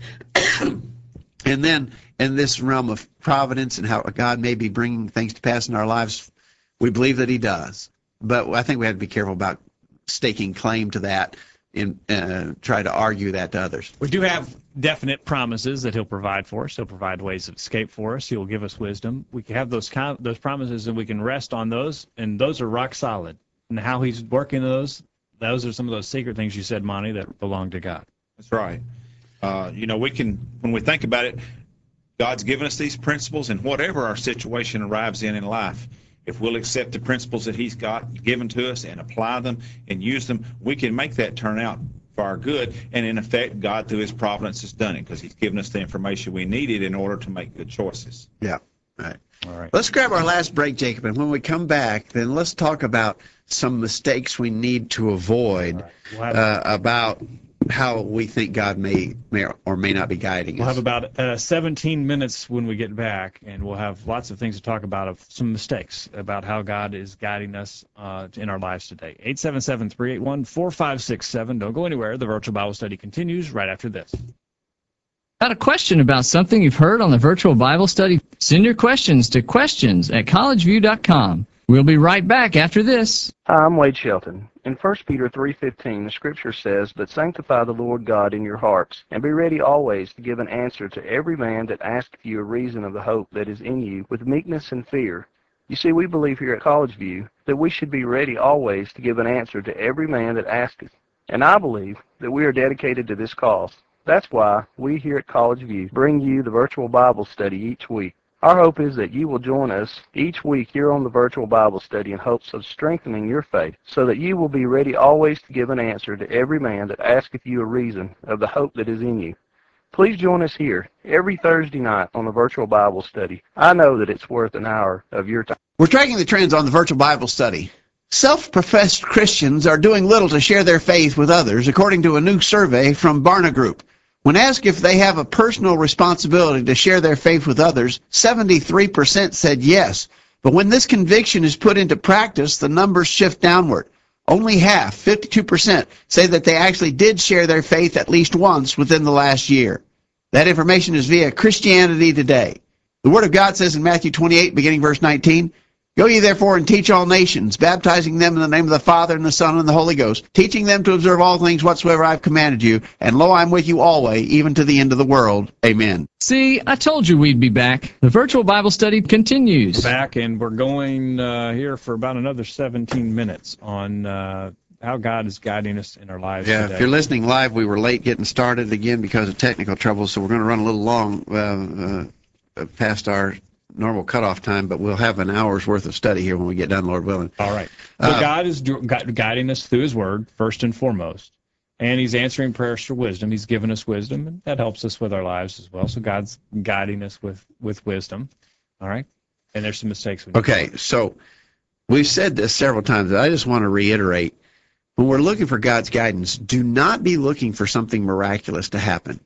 And then in this realm of providence and how God may be bringing things to pass in our lives, we believe that He does. But I think we have to be careful about staking claim to that and uh, try to argue that to others. We do have definite promises that He'll provide for us. He'll provide ways of escape for us. He'll give us wisdom. We can have those kind, those promises, and we can rest on those, and those are rock solid. And how He's working those, those are some of those secret things you said, Monty, that belong to God. That's right. Uh, you know, we can, when we think about it, God's given us these principles, and whatever our situation arrives in in life, if we'll accept the principles that He's got given to us and apply them and use them, we can make that turn out for our good. And in effect, God, through His providence, has done it, because He's given us the information we needed in order to make good choices. Yeah. All right. All right. Let's grab our last break, Jacob, and when we come back, then let's talk about some mistakes we need to avoid All right. We'll have- uh, about how we think God may, may or may not be guiding We'll us. have about uh, seventeen minutes when we get back, and we'll have lots of things to talk about, of some mistakes about how God is guiding us uh, in our lives today. eight seven seven, three eight one, four five six seven. Don't go anywhere. The virtual Bible study continues right after this. Got a question about something you've heard on the virtual Bible study? Send your questions to questions at collegeview dot com. We'll be right back after this. Hi, I'm Wade Shelton. In First Peter three fifteen, the Scripture says, "But sanctify the Lord God in your hearts, and be ready always to give an answer to every man that asketh you a reason of the hope that is in you, with meekness and fear." You see, we believe here at College View that we should be ready always to give an answer to every man that asketh. And I believe that we are dedicated to this cause. That's why we here at College View bring you the virtual Bible study each week. Our hope is that you will join us each week here on the virtual Bible study in hopes of strengthening your faith, so that you will be ready always to give an answer to every man that asketh you a reason of the hope that is in you. Please join us here every Thursday night on the virtual Bible study. I know that it's worth an hour of your time. We're tracking the trends on the virtual Bible study. Self-professed Christians are doing little to share their faith with others, according to a new survey from Barna Group. When asked if they have a personal responsibility to share their faith with others, seventy-three percent said yes. But when this conviction is put into practice, the numbers shift downward. Only half, fifty-two percent, say that they actually did share their faith at least once within the last year. That information is via Christianity Today. The Word of God says in Matthew twenty-eight, beginning verse nineteen, "Go ye therefore and teach all nations, baptizing them in the name of the Father and the Son and the Holy Ghost, teaching them to observe all things whatsoever I have commanded you. And lo, I am with you always, even to the end of the world. Amen." See, I told you we'd be back. The virtual Bible study continues. Back, and we're going uh, here for about another seventeen minutes on uh, how God is guiding us in our lives Yeah, today. if you're listening live, we were late getting started again because of technical trouble, so we're going to run a little long uh, uh, past our normal cutoff time, but we'll have an hour's worth of study here when we get done, Lord willing. All right. So Uh, God is gu- gu- guiding us through His Word, first and foremost. And He's answering prayers for wisdom. He's given us wisdom, and that helps us with our lives as well. So God's guiding us with, with wisdom. All right? And there's some mistakes we need to Okay, so we've said this several times, but I just want to reiterate. When we're looking for God's guidance, do not be looking for something miraculous to happen.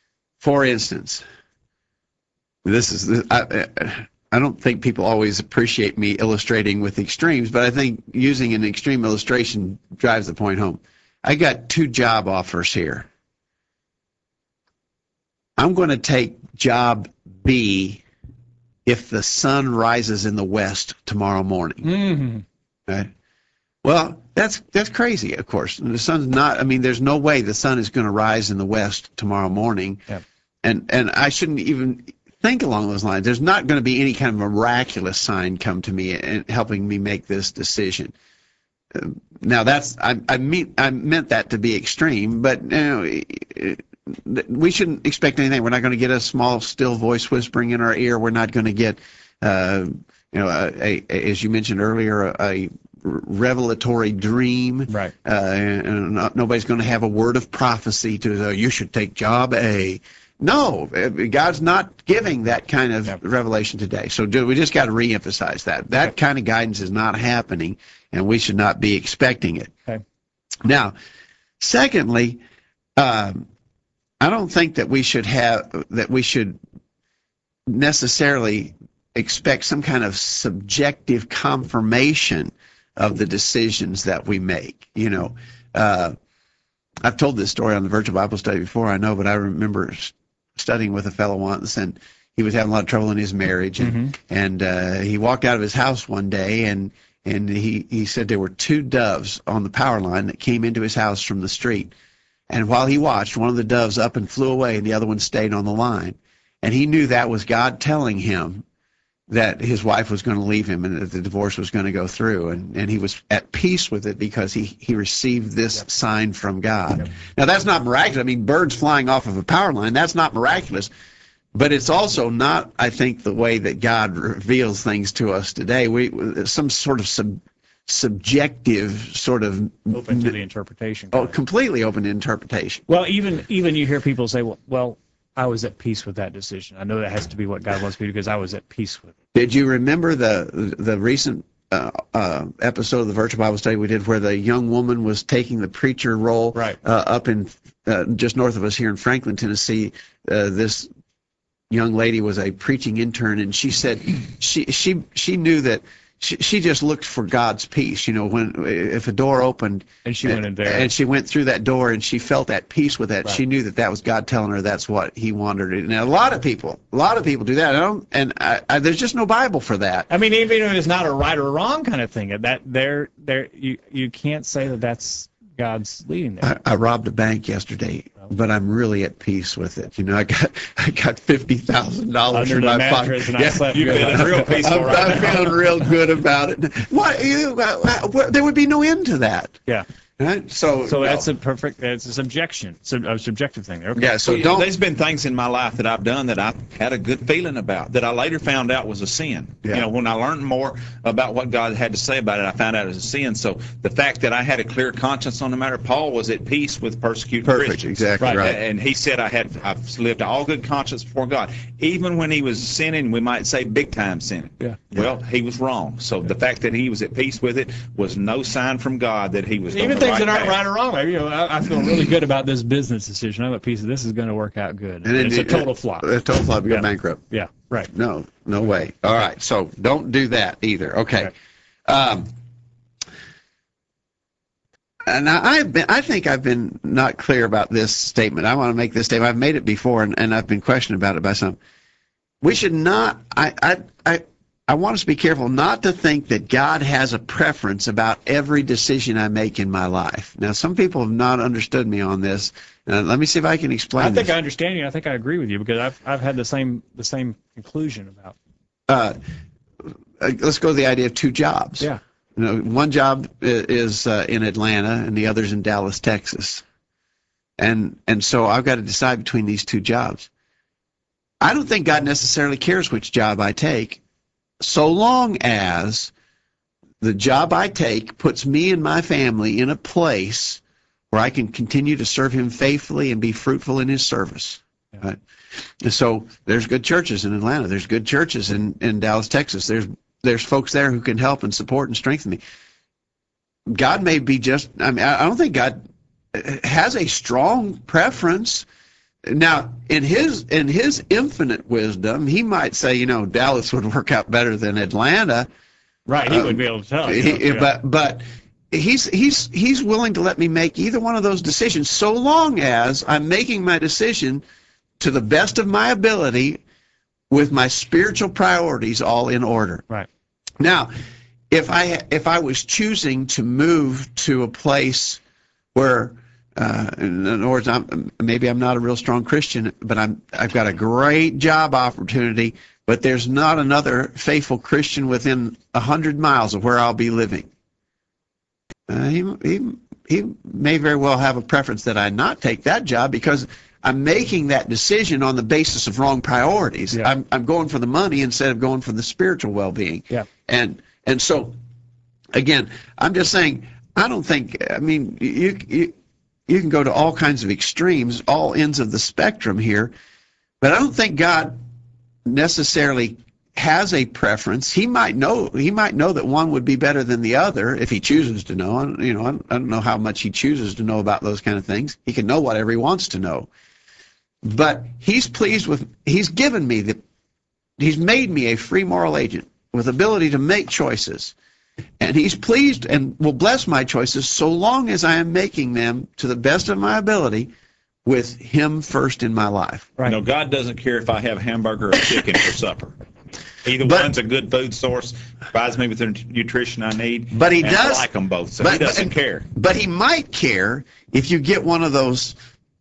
For instance, this is I, I don't think people always appreciate me illustrating with extremes, but I think using an extreme illustration drives the point home. I got two job offers here. I'm going to take job B if the sun rises in the west tomorrow morning. Mm-hmm. Right? Well, that's that's crazy, of course. The sun's not, I mean, there's no way the sun is going to rise in the west tomorrow morning. Yeah. And and I shouldn't even think along those lines. There's not going to be any kind of miraculous sign come to me and helping me make this decision. Uh, now that's I I mean I meant that to be extreme, but you know, we shouldn't expect anything. We're not going to get a small, still voice whispering in our ear. We're not going to get, uh, you know, a, a, as you mentioned earlier, a, a revelatory dream. Right. Uh, and not, nobody's going to have a word of prophecy to, uh, you should take job A. No, God's not giving that kind of yep. revelation today. So do, we just got to reemphasize that. That okay. kind of guidance is not happening, and we should not be expecting it. Okay. Now, secondly, um, I don't think that we should have that we should necessarily expect some kind of subjective confirmation of the decisions that we make. You know, uh, I've told this story on the Virtual Bible Study before, I know, but I remember studying with a fellow once, and he was having a lot of trouble in his marriage, and mm-hmm. and uh, he walked out of his house one day, and and he he said there were two doves on the power line that came into his house from the street. And while he watched, one of the doves up and flew away, and the other one stayed on the line. And he knew that was God telling him that his wife was going to leave him and that the divorce was going to go through. And, and he was at peace with it because he, he received this yep. sign from God. Yep. Now, that's not miraculous. I mean, birds flying off of a power line, that's not miraculous. But it's also not, I think, the way that God reveals things to us today. We some sort of sub subjective sort of open to the interpretation. Oh, completely open to interpretation. Well, even even you hear people say, well, well, I was at peace with that decision. I know that has to be what God wants me to do because I was at peace with it. Did you remember the the recent uh, uh, episode of the Virtual Bible Study we did where the young woman was taking the preacher role right. uh, up in uh, just north of us here in Franklin, Tennessee? Uh, this young lady was a preaching intern, and she said she she she knew that she she just looked for God's peace. You know, when if a door opened and she went in there and she went through that door and she felt at peace with that, right. she knew that that was God telling her that's what He wanted her to do. Now, a lot of people, a lot of people do that. I don't, and I, I, there's just no Bible for that. I mean, even if it's not a right or wrong kind of thing, that there there you you can't say that that's God's leading there. I, I robbed a bank yesterday, but I'm really at peace with it. You know, I got I got fifty thousand dollars in my pocket. And I slept You've been real peaceful I'm, right I'm now. feeling real good about it. What you? Uh, uh, there would be no end to that. Yeah. Right? So, so no. that's a perfect. That's a subjection, sub, a subjective thing. Okay. Yeah. So well, don't. There's been things in my life that I've done that I had a good feeling about that I later found out was a sin. Yeah. You know, when I learned more about what God had to say about it, I found out it was a sin. So the fact that I had a clear conscience on the matter, Paul was at peace with persecuted Perfect. Christians. Exactly right. right. And he said, I had I've lived all good conscience before God, even when he was sinning. We might say big time sinning. Yeah. Well, he was wrong. So the fact that he was at peace with it was no sign from God that he was even on the things right that aren't path. right or wrong. You know, I, I feel really good about this business decision. I'm at peace. This is going to work out good. And it's a total flop. A total flop. You go yeah. bankrupt. Yeah. Right. No. No way. All right. So don't do that either. Okay. okay. Um, and I, I've been, I think I've been not clear about this statement. I want to make this statement. I've made it before, and, and I've been questioned about it by some. We should not. I. I. I I want us to be careful not to think that God has a preference about every decision I make in my life. Now, some people have not understood me on this. Uh, let me see if I can explain I think this. I understand you. I think I agree with you because I've I've had the same the same conclusion about. Uh, let's go to the idea of two jobs. Yeah. You know, one job is uh, in Atlanta and the other's in Dallas, Texas, and and so I've got to decide between these two jobs. I don't think God necessarily cares which job I take, so long as the job I take puts me and my family in a place where I can continue to serve Him faithfully and be fruitful in His service. Yeah. Right? And so there's good churches in Atlanta. There's good churches in, in Dallas, Texas. There's there's folks there who can help and support and strengthen me. God may be just, I mean, I don't think God has a strong preference. Now, in his in his infinite wisdom, He might say, you know, Dallas would work out better than Atlanta. Right, He um, would be able to tell. He, You know, yeah. But but he's he's he's willing to let me make either one of those decisions, so long as I'm making my decision to the best of my ability, with my spiritual priorities all in order. Right. Now, if I if I was choosing to move to a place where, uh, in other words, I'm, maybe I'm not a real strong Christian, but I'm I've got a great job opportunity, but there's not another faithful Christian within a hundred miles of where I'll be living. Uh, he, he he may very well have a preference that I not take that job because I'm making that decision on the basis of wrong priorities. Yeah. I'm I'm going for the money instead of going for the spiritual well-being. Yeah. And and so, again, I'm just saying, I don't think, I mean, you you you can go to all kinds of extremes, all ends of the spectrum here, but I don't think God necessarily has a preference. He might know he might know that one would be better than the other if he chooses to know. I, you know, I don't know how much he chooses to know about those kind of things. He can know whatever he wants to know. But he's pleased with, he's given me the, he's made me a free moral agent with ability to make choices. And he's pleased and will bless my choices so long as I am making them to the best of my ability with him first in my life. Right. You know, God doesn't care if I have hamburger or chicken for supper. Either but, one's a good food source, provides me with the nutrition I need. But he and does I like them both, so but, he doesn't but, care. But he might care if you get one of those,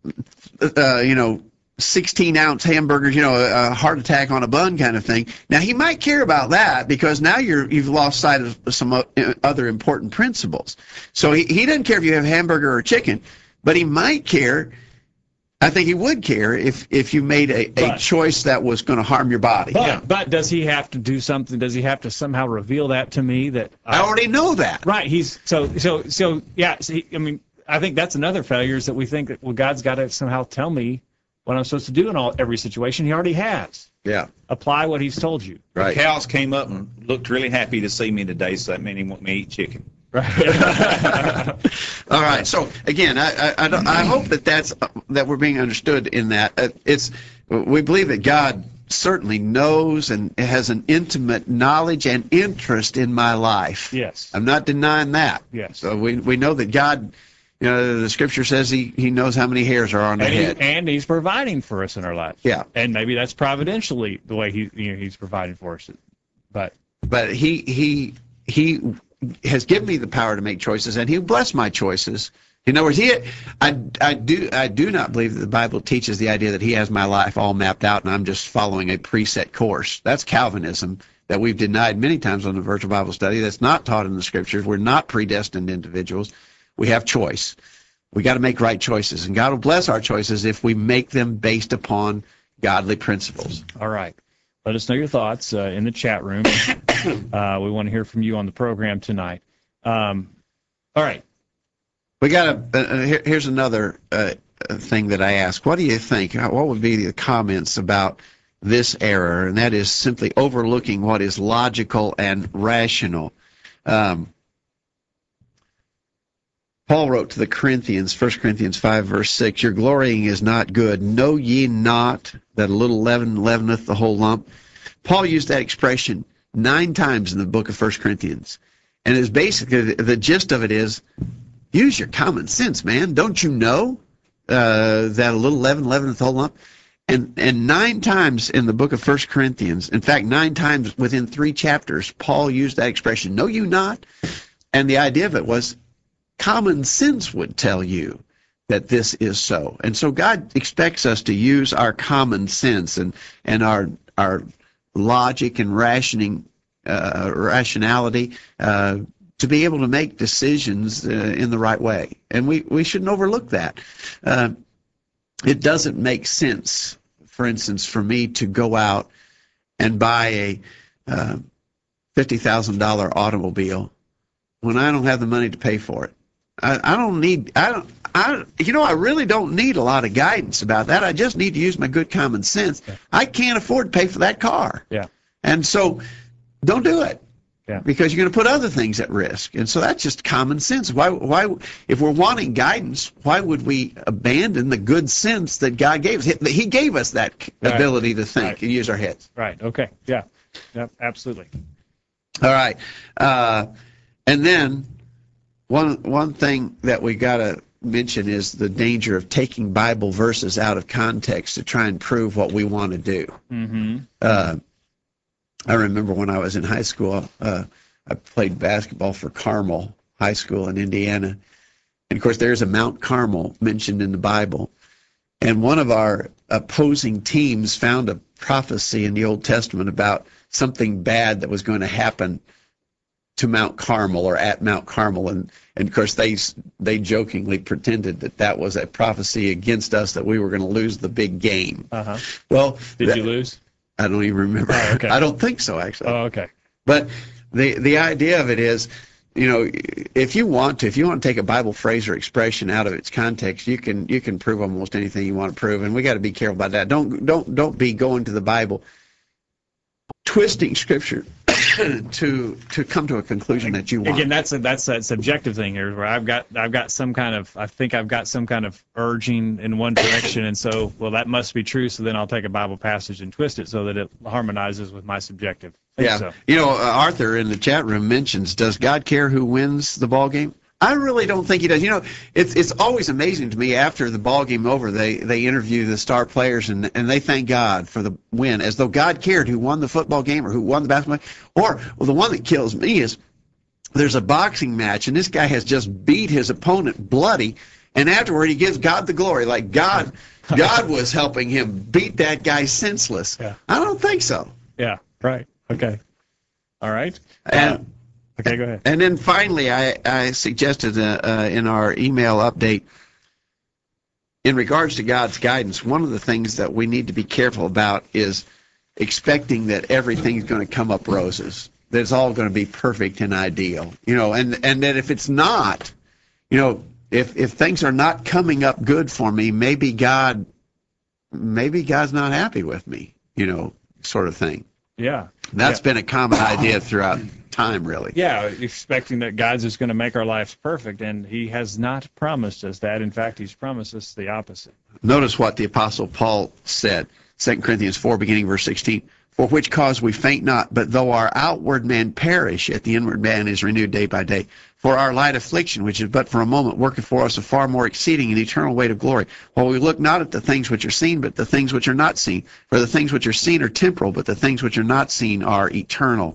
uh, you know, sixteen ounce hamburgers, you know, a heart attack on a bun kind of thing. Now he might care about that because now you're you've lost sight of some other important principles. So he, he doesn't care if you have hamburger or chicken, but he might care. I think he would care if, if you made a, a but, choice that was going to harm your body. But, yeah. but does he have to do something? Does he have to somehow reveal that to me? That I, I already know that. Right. He's so so so yeah. So he, I mean, I think that's another failure is that we think that well, God's got to somehow tell me what I'm supposed to do in all every situation. He already has. Yeah. Apply what he's told you. Right. The cows came up and looked really happy to see me today, so that meant he want me to eat chicken. Right. All right. So again, I I, I, don't, I hope that that's that we're being understood in that uh, it's we believe that God certainly knows and has an intimate knowledge and interest in my life. Yes. I'm not denying that. Yes. So we we know that God, you know, the Scripture says he he knows how many hairs are on the and head, he, and he's providing for us in our lives. Yeah. And maybe that's providentially the way he you know, he's providing for us, but but he he he. has given me the power to make choices, and he'll bless my choices. In other words, he, I, I do, I do not believe that the Bible teaches the idea that he has my life all mapped out, and I'm just following a preset course. That's Calvinism that we've denied many times on the Virtual Bible Study. That's not taught in the Scriptures. We're not predestined individuals. We have choice. We got to make right choices, and God will bless our choices if we make them based upon godly principles. All right. Let us know your thoughts uh, in the chat room. Uh, we want to hear from you on the program tonight. Um, all right. We got a, uh, here, here's another uh, thing that I ask. What do you think? What would be the comments about this error? And that is simply overlooking what is logical and rational. Um, Paul wrote to the Corinthians, First Corinthians five, verse six, "Your glorying is not good. Know ye not that a little leaven leaveneth the whole lump?" Paul used that expression nine times in the book of First Corinthians. And it's basically, the gist of it is, use your common sense, man. Don't you know uh, that a little leaven leaveneth the whole lump? And, and nine times in the book of First Corinthians, in fact, nine times within three chapters, Paul used that expression, "Know you not?" And the idea of it was, common sense would tell you that this is so. And so God expects us to use our common sense and, and our our logic and rationing, uh, rationality uh, to be able to make decisions uh, in the right way. And we, we shouldn't overlook that. Uh, it doesn't make sense, for instance, for me to go out and buy a uh, fifty thousand dollars automobile when I don't have the money to pay for it. I, I don't need, I don't, I, you know, I really don't need a lot of guidance about that. I just need to use my good common sense. Yeah. I can't afford to pay for that car. Yeah. And so don't do it. Yeah. Because you're going to put other things at risk. And so that's just common sense. Why, why, if we're wanting guidance, why would we abandon the good sense that God gave us? He gave us that right. ability to think right. and use our heads. Right. Okay. Yeah. Yep. Absolutely. All right. Uh, and then one, one thing that we got to mention is the danger of taking Bible verses out of context to try and prove what we want to do. Mm-hmm. Uh, I remember when I was in high school, uh, I played basketball for Carmel High School in Indiana. And, of course, there's a Mount Carmel mentioned in the Bible. And one of our opposing teams found a prophecy in the Old Testament about something bad that was going to happen to Mount Carmel or at Mount Carmel. And, and of course, they they jokingly pretended that that was a prophecy against us, that we were going to lose the big game. Uh-huh. Well, Did that, you lose? I don't even remember. Oh, okay. I don't think so, actually. Oh, okay. But the the idea of it is, you know, if you want to, if you want to take a Bible phrase or expression out of its context, you can you can prove almost anything you want to prove, and we got to be careful about that. Don't don't don't be going to the Bible, twisting Scripture to to come to a conclusion that you want. Again, that's a that's a subjective thing here, where I've got I've got some kind of I think I've got some kind of urging in one direction, and so well that must be true. So then I'll take a Bible passage and twist it so that it harmonizes with my subjective. I think Yeah, so. you know, uh, Arthur in the chat room mentions, does God care who wins the ball game? I really don't think he does. You know, it's it's always amazing to me after the ball game over, they they interview the star players and and they thank God for the win, as though God cared who won the football game or who won the basketball game. Or, well, the one that kills me is there's a boxing match and this guy has just beat his opponent bloody, and afterward he gives God the glory, like God God was helping him beat that guy senseless. Yeah. I don't think so. Yeah. Right. Okay. All right. And Uh, okay. Go ahead. And then finally, I, I suggested uh, uh, in our email update, in regards to God's guidance, one of the things that we need to be careful about is expecting that everything's going to come up roses, that it's all going to be perfect and ideal, you know, and, and that if it's not, you know, if, if things are not coming up good for me, maybe God, maybe God's not happy with me, you know, sort of thing. Yeah. That's yeah. been a common idea throughout time, really. Yeah, expecting that God's just going to make our lives perfect, and he has not promised us that. In fact, he's promised us the opposite. Notice what the Apostle Paul said, Second Corinthians four, beginning verse sixteen. For which cause we faint not, but though our outward man perish, yet the inward man is renewed day by day. For our light affliction, which is but for a moment, worketh for us a far more exceeding and eternal weight of glory. While we look not at the things which are seen, but the things which are not seen. For the things which are seen are temporal, but the things which are not seen are eternal.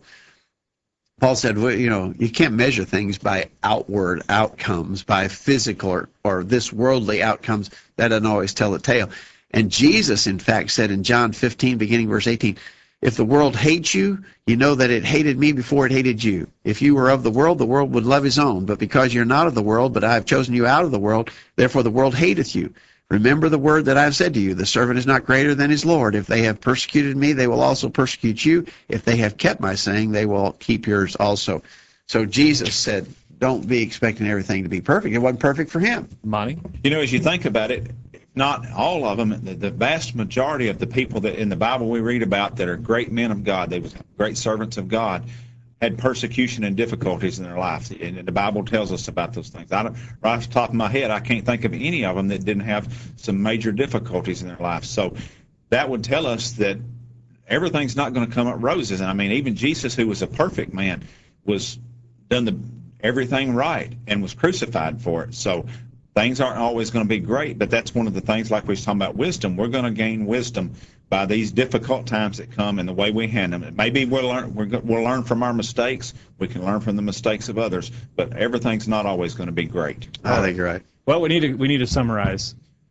Paul said, well, you know, you can't measure things by outward outcomes, by physical or, or this worldly outcomes. That doesn't always tell the tale. And Jesus, in fact, said in John fifteen, beginning verse eighteen, if the world hates you, you know that it hated me before it hated you. If you were of the world, the world would love his own. But because you're not of the world, but I have chosen you out of the world, therefore the world hateth you. Remember the word that I have said to you, the servant is not greater than his Lord. If they have persecuted me, they will also persecute you. If they have kept my saying, they will keep yours also. So Jesus said, don't be expecting everything to be perfect. It wasn't perfect for him. Monty? You know, as you think about it, not all of them, the, the vast majority of the people that in the Bible we read about that are great men of God, they were great servants of God, had persecution and difficulties in their life. And the Bible tells us about those things. I don't, right off the top of my head, I can't think of any of them that didn't have some major difficulties in their life. So that would tell us that everything's not going to come up roses. And I mean, even Jesus, who was a perfect man, was done the everything right and was crucified for it. So things aren't always going to be great, but that's one of the things, like we were talking about wisdom. We're going to gain wisdom by these difficult times that come and the way we handle them. Maybe we'll learn, we're, we'll learn from our mistakes. We can learn from the mistakes of others, but everything's not always going to be great. I think you're right. Well, we need to we need to summarize.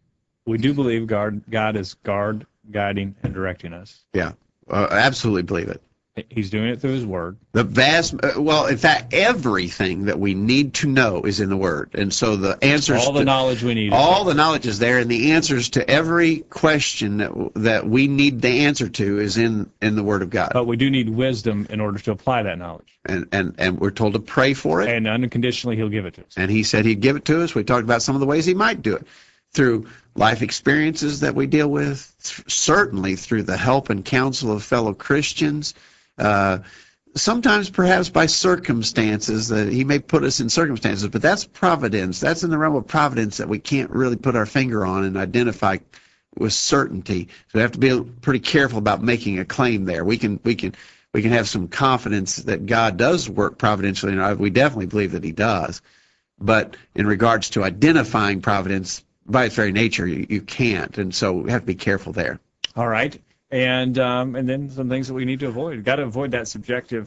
We do believe God God is guard, guiding, and directing us. Yeah, uh, absolutely believe it. He's doing it through his word. The vast, uh, well, in fact, everything that we need to know is in the Word. And so the answers All the to, knowledge we need. all the knowledge is there, and the answers to every question that that we need the answer to is in, in the Word of God. But we do need wisdom in order to apply that knowledge. And, and, and we're told to pray for it. And unconditionally, he'll give it to us. And he said he'd give it to us. We talked about some of the ways he might do it. Through life experiences that we deal with, certainly through the help and counsel of fellow Christians, uh, sometimes perhaps by circumstances that he may put us in circumstances, but that's providence. That's in the realm of providence that we can't really put our finger on and identify with certainty. So we have to be pretty careful about making a claim there. We can we can we can have some confidence that God does work providentially, and we definitely believe that he does. But in regards to identifying providence, by its very nature, you, you can't, and so we have to be careful there. All right. And um, and then some things that we need to avoid. We've got to avoid that subjective uh,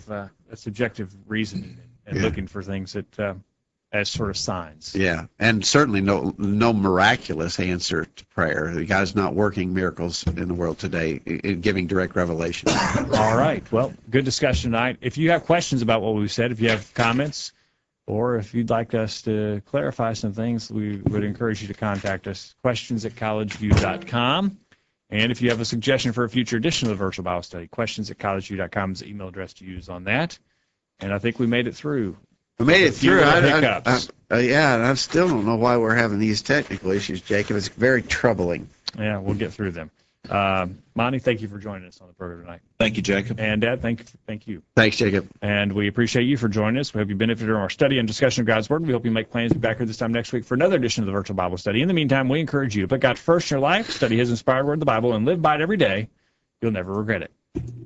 a subjective reasoning and Yeah. looking for things that uh, as sort of signs. Yeah, and certainly no no miraculous answer to prayer. God's not working miracles in the world today, i- in giving direct revelation. All right. Well, good discussion tonight. If you have questions about what we've said, if you have comments, or if you'd like us to clarify some things, we would encourage you to contact us, questions at collegeview dot com. And if you have a suggestion for a future edition of the Virtual Bible Study, questions at collegeview dot com is the email address to use on that. And I think we made it through. We made it A few through. little I, I, hiccups. I, uh, yeah, and I still don't know why we're having these technical issues, Jacob. It's very troubling. Yeah, we'll get through them. Um, Monty, thank you for joining us on the program tonight. Thank you, Jacob. And Dad, thank thank you. Thanks, Jacob. And we appreciate you for joining us. We hope you benefited from our study and discussion of God's Word. We hope you make plans to be back here this time next week for another edition of the Virtual Bible Study. In the meantime, we encourage you to put God first in your life, study His inspired Word, the Bible, and live by it every day. You'll never regret it.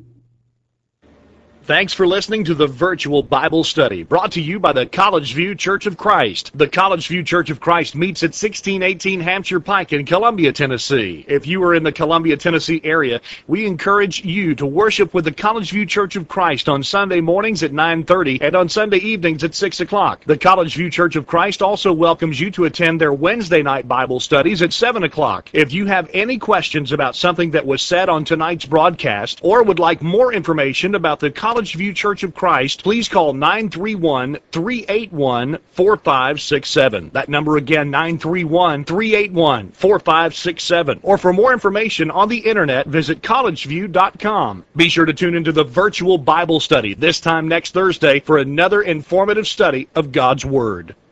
Thanks for listening to the Virtual Bible Study, brought to you by the College View Church of Christ. The College View Church of Christ meets at sixteen eighteen Hampshire Pike in Columbia, Tennessee. If you are in the Columbia, Tennessee area, we encourage you to worship with the College View Church of Christ on Sunday mornings at nine thirty and on Sunday evenings at six o'clock. The College View Church of Christ also welcomes you to attend their Wednesday night Bible studies at seven o'clock. If you have any questions about something that was said on tonight's broadcast or would like more information about the College View Church of Christ, please call nine three one, three eight one, four five six seven. That number again, nine three one, three eight one, four five six seven. Or for more information on the internet, visit college view dot com. Be sure to tune into the Virtual Bible Study this time next Thursday for another informative study of God's Word.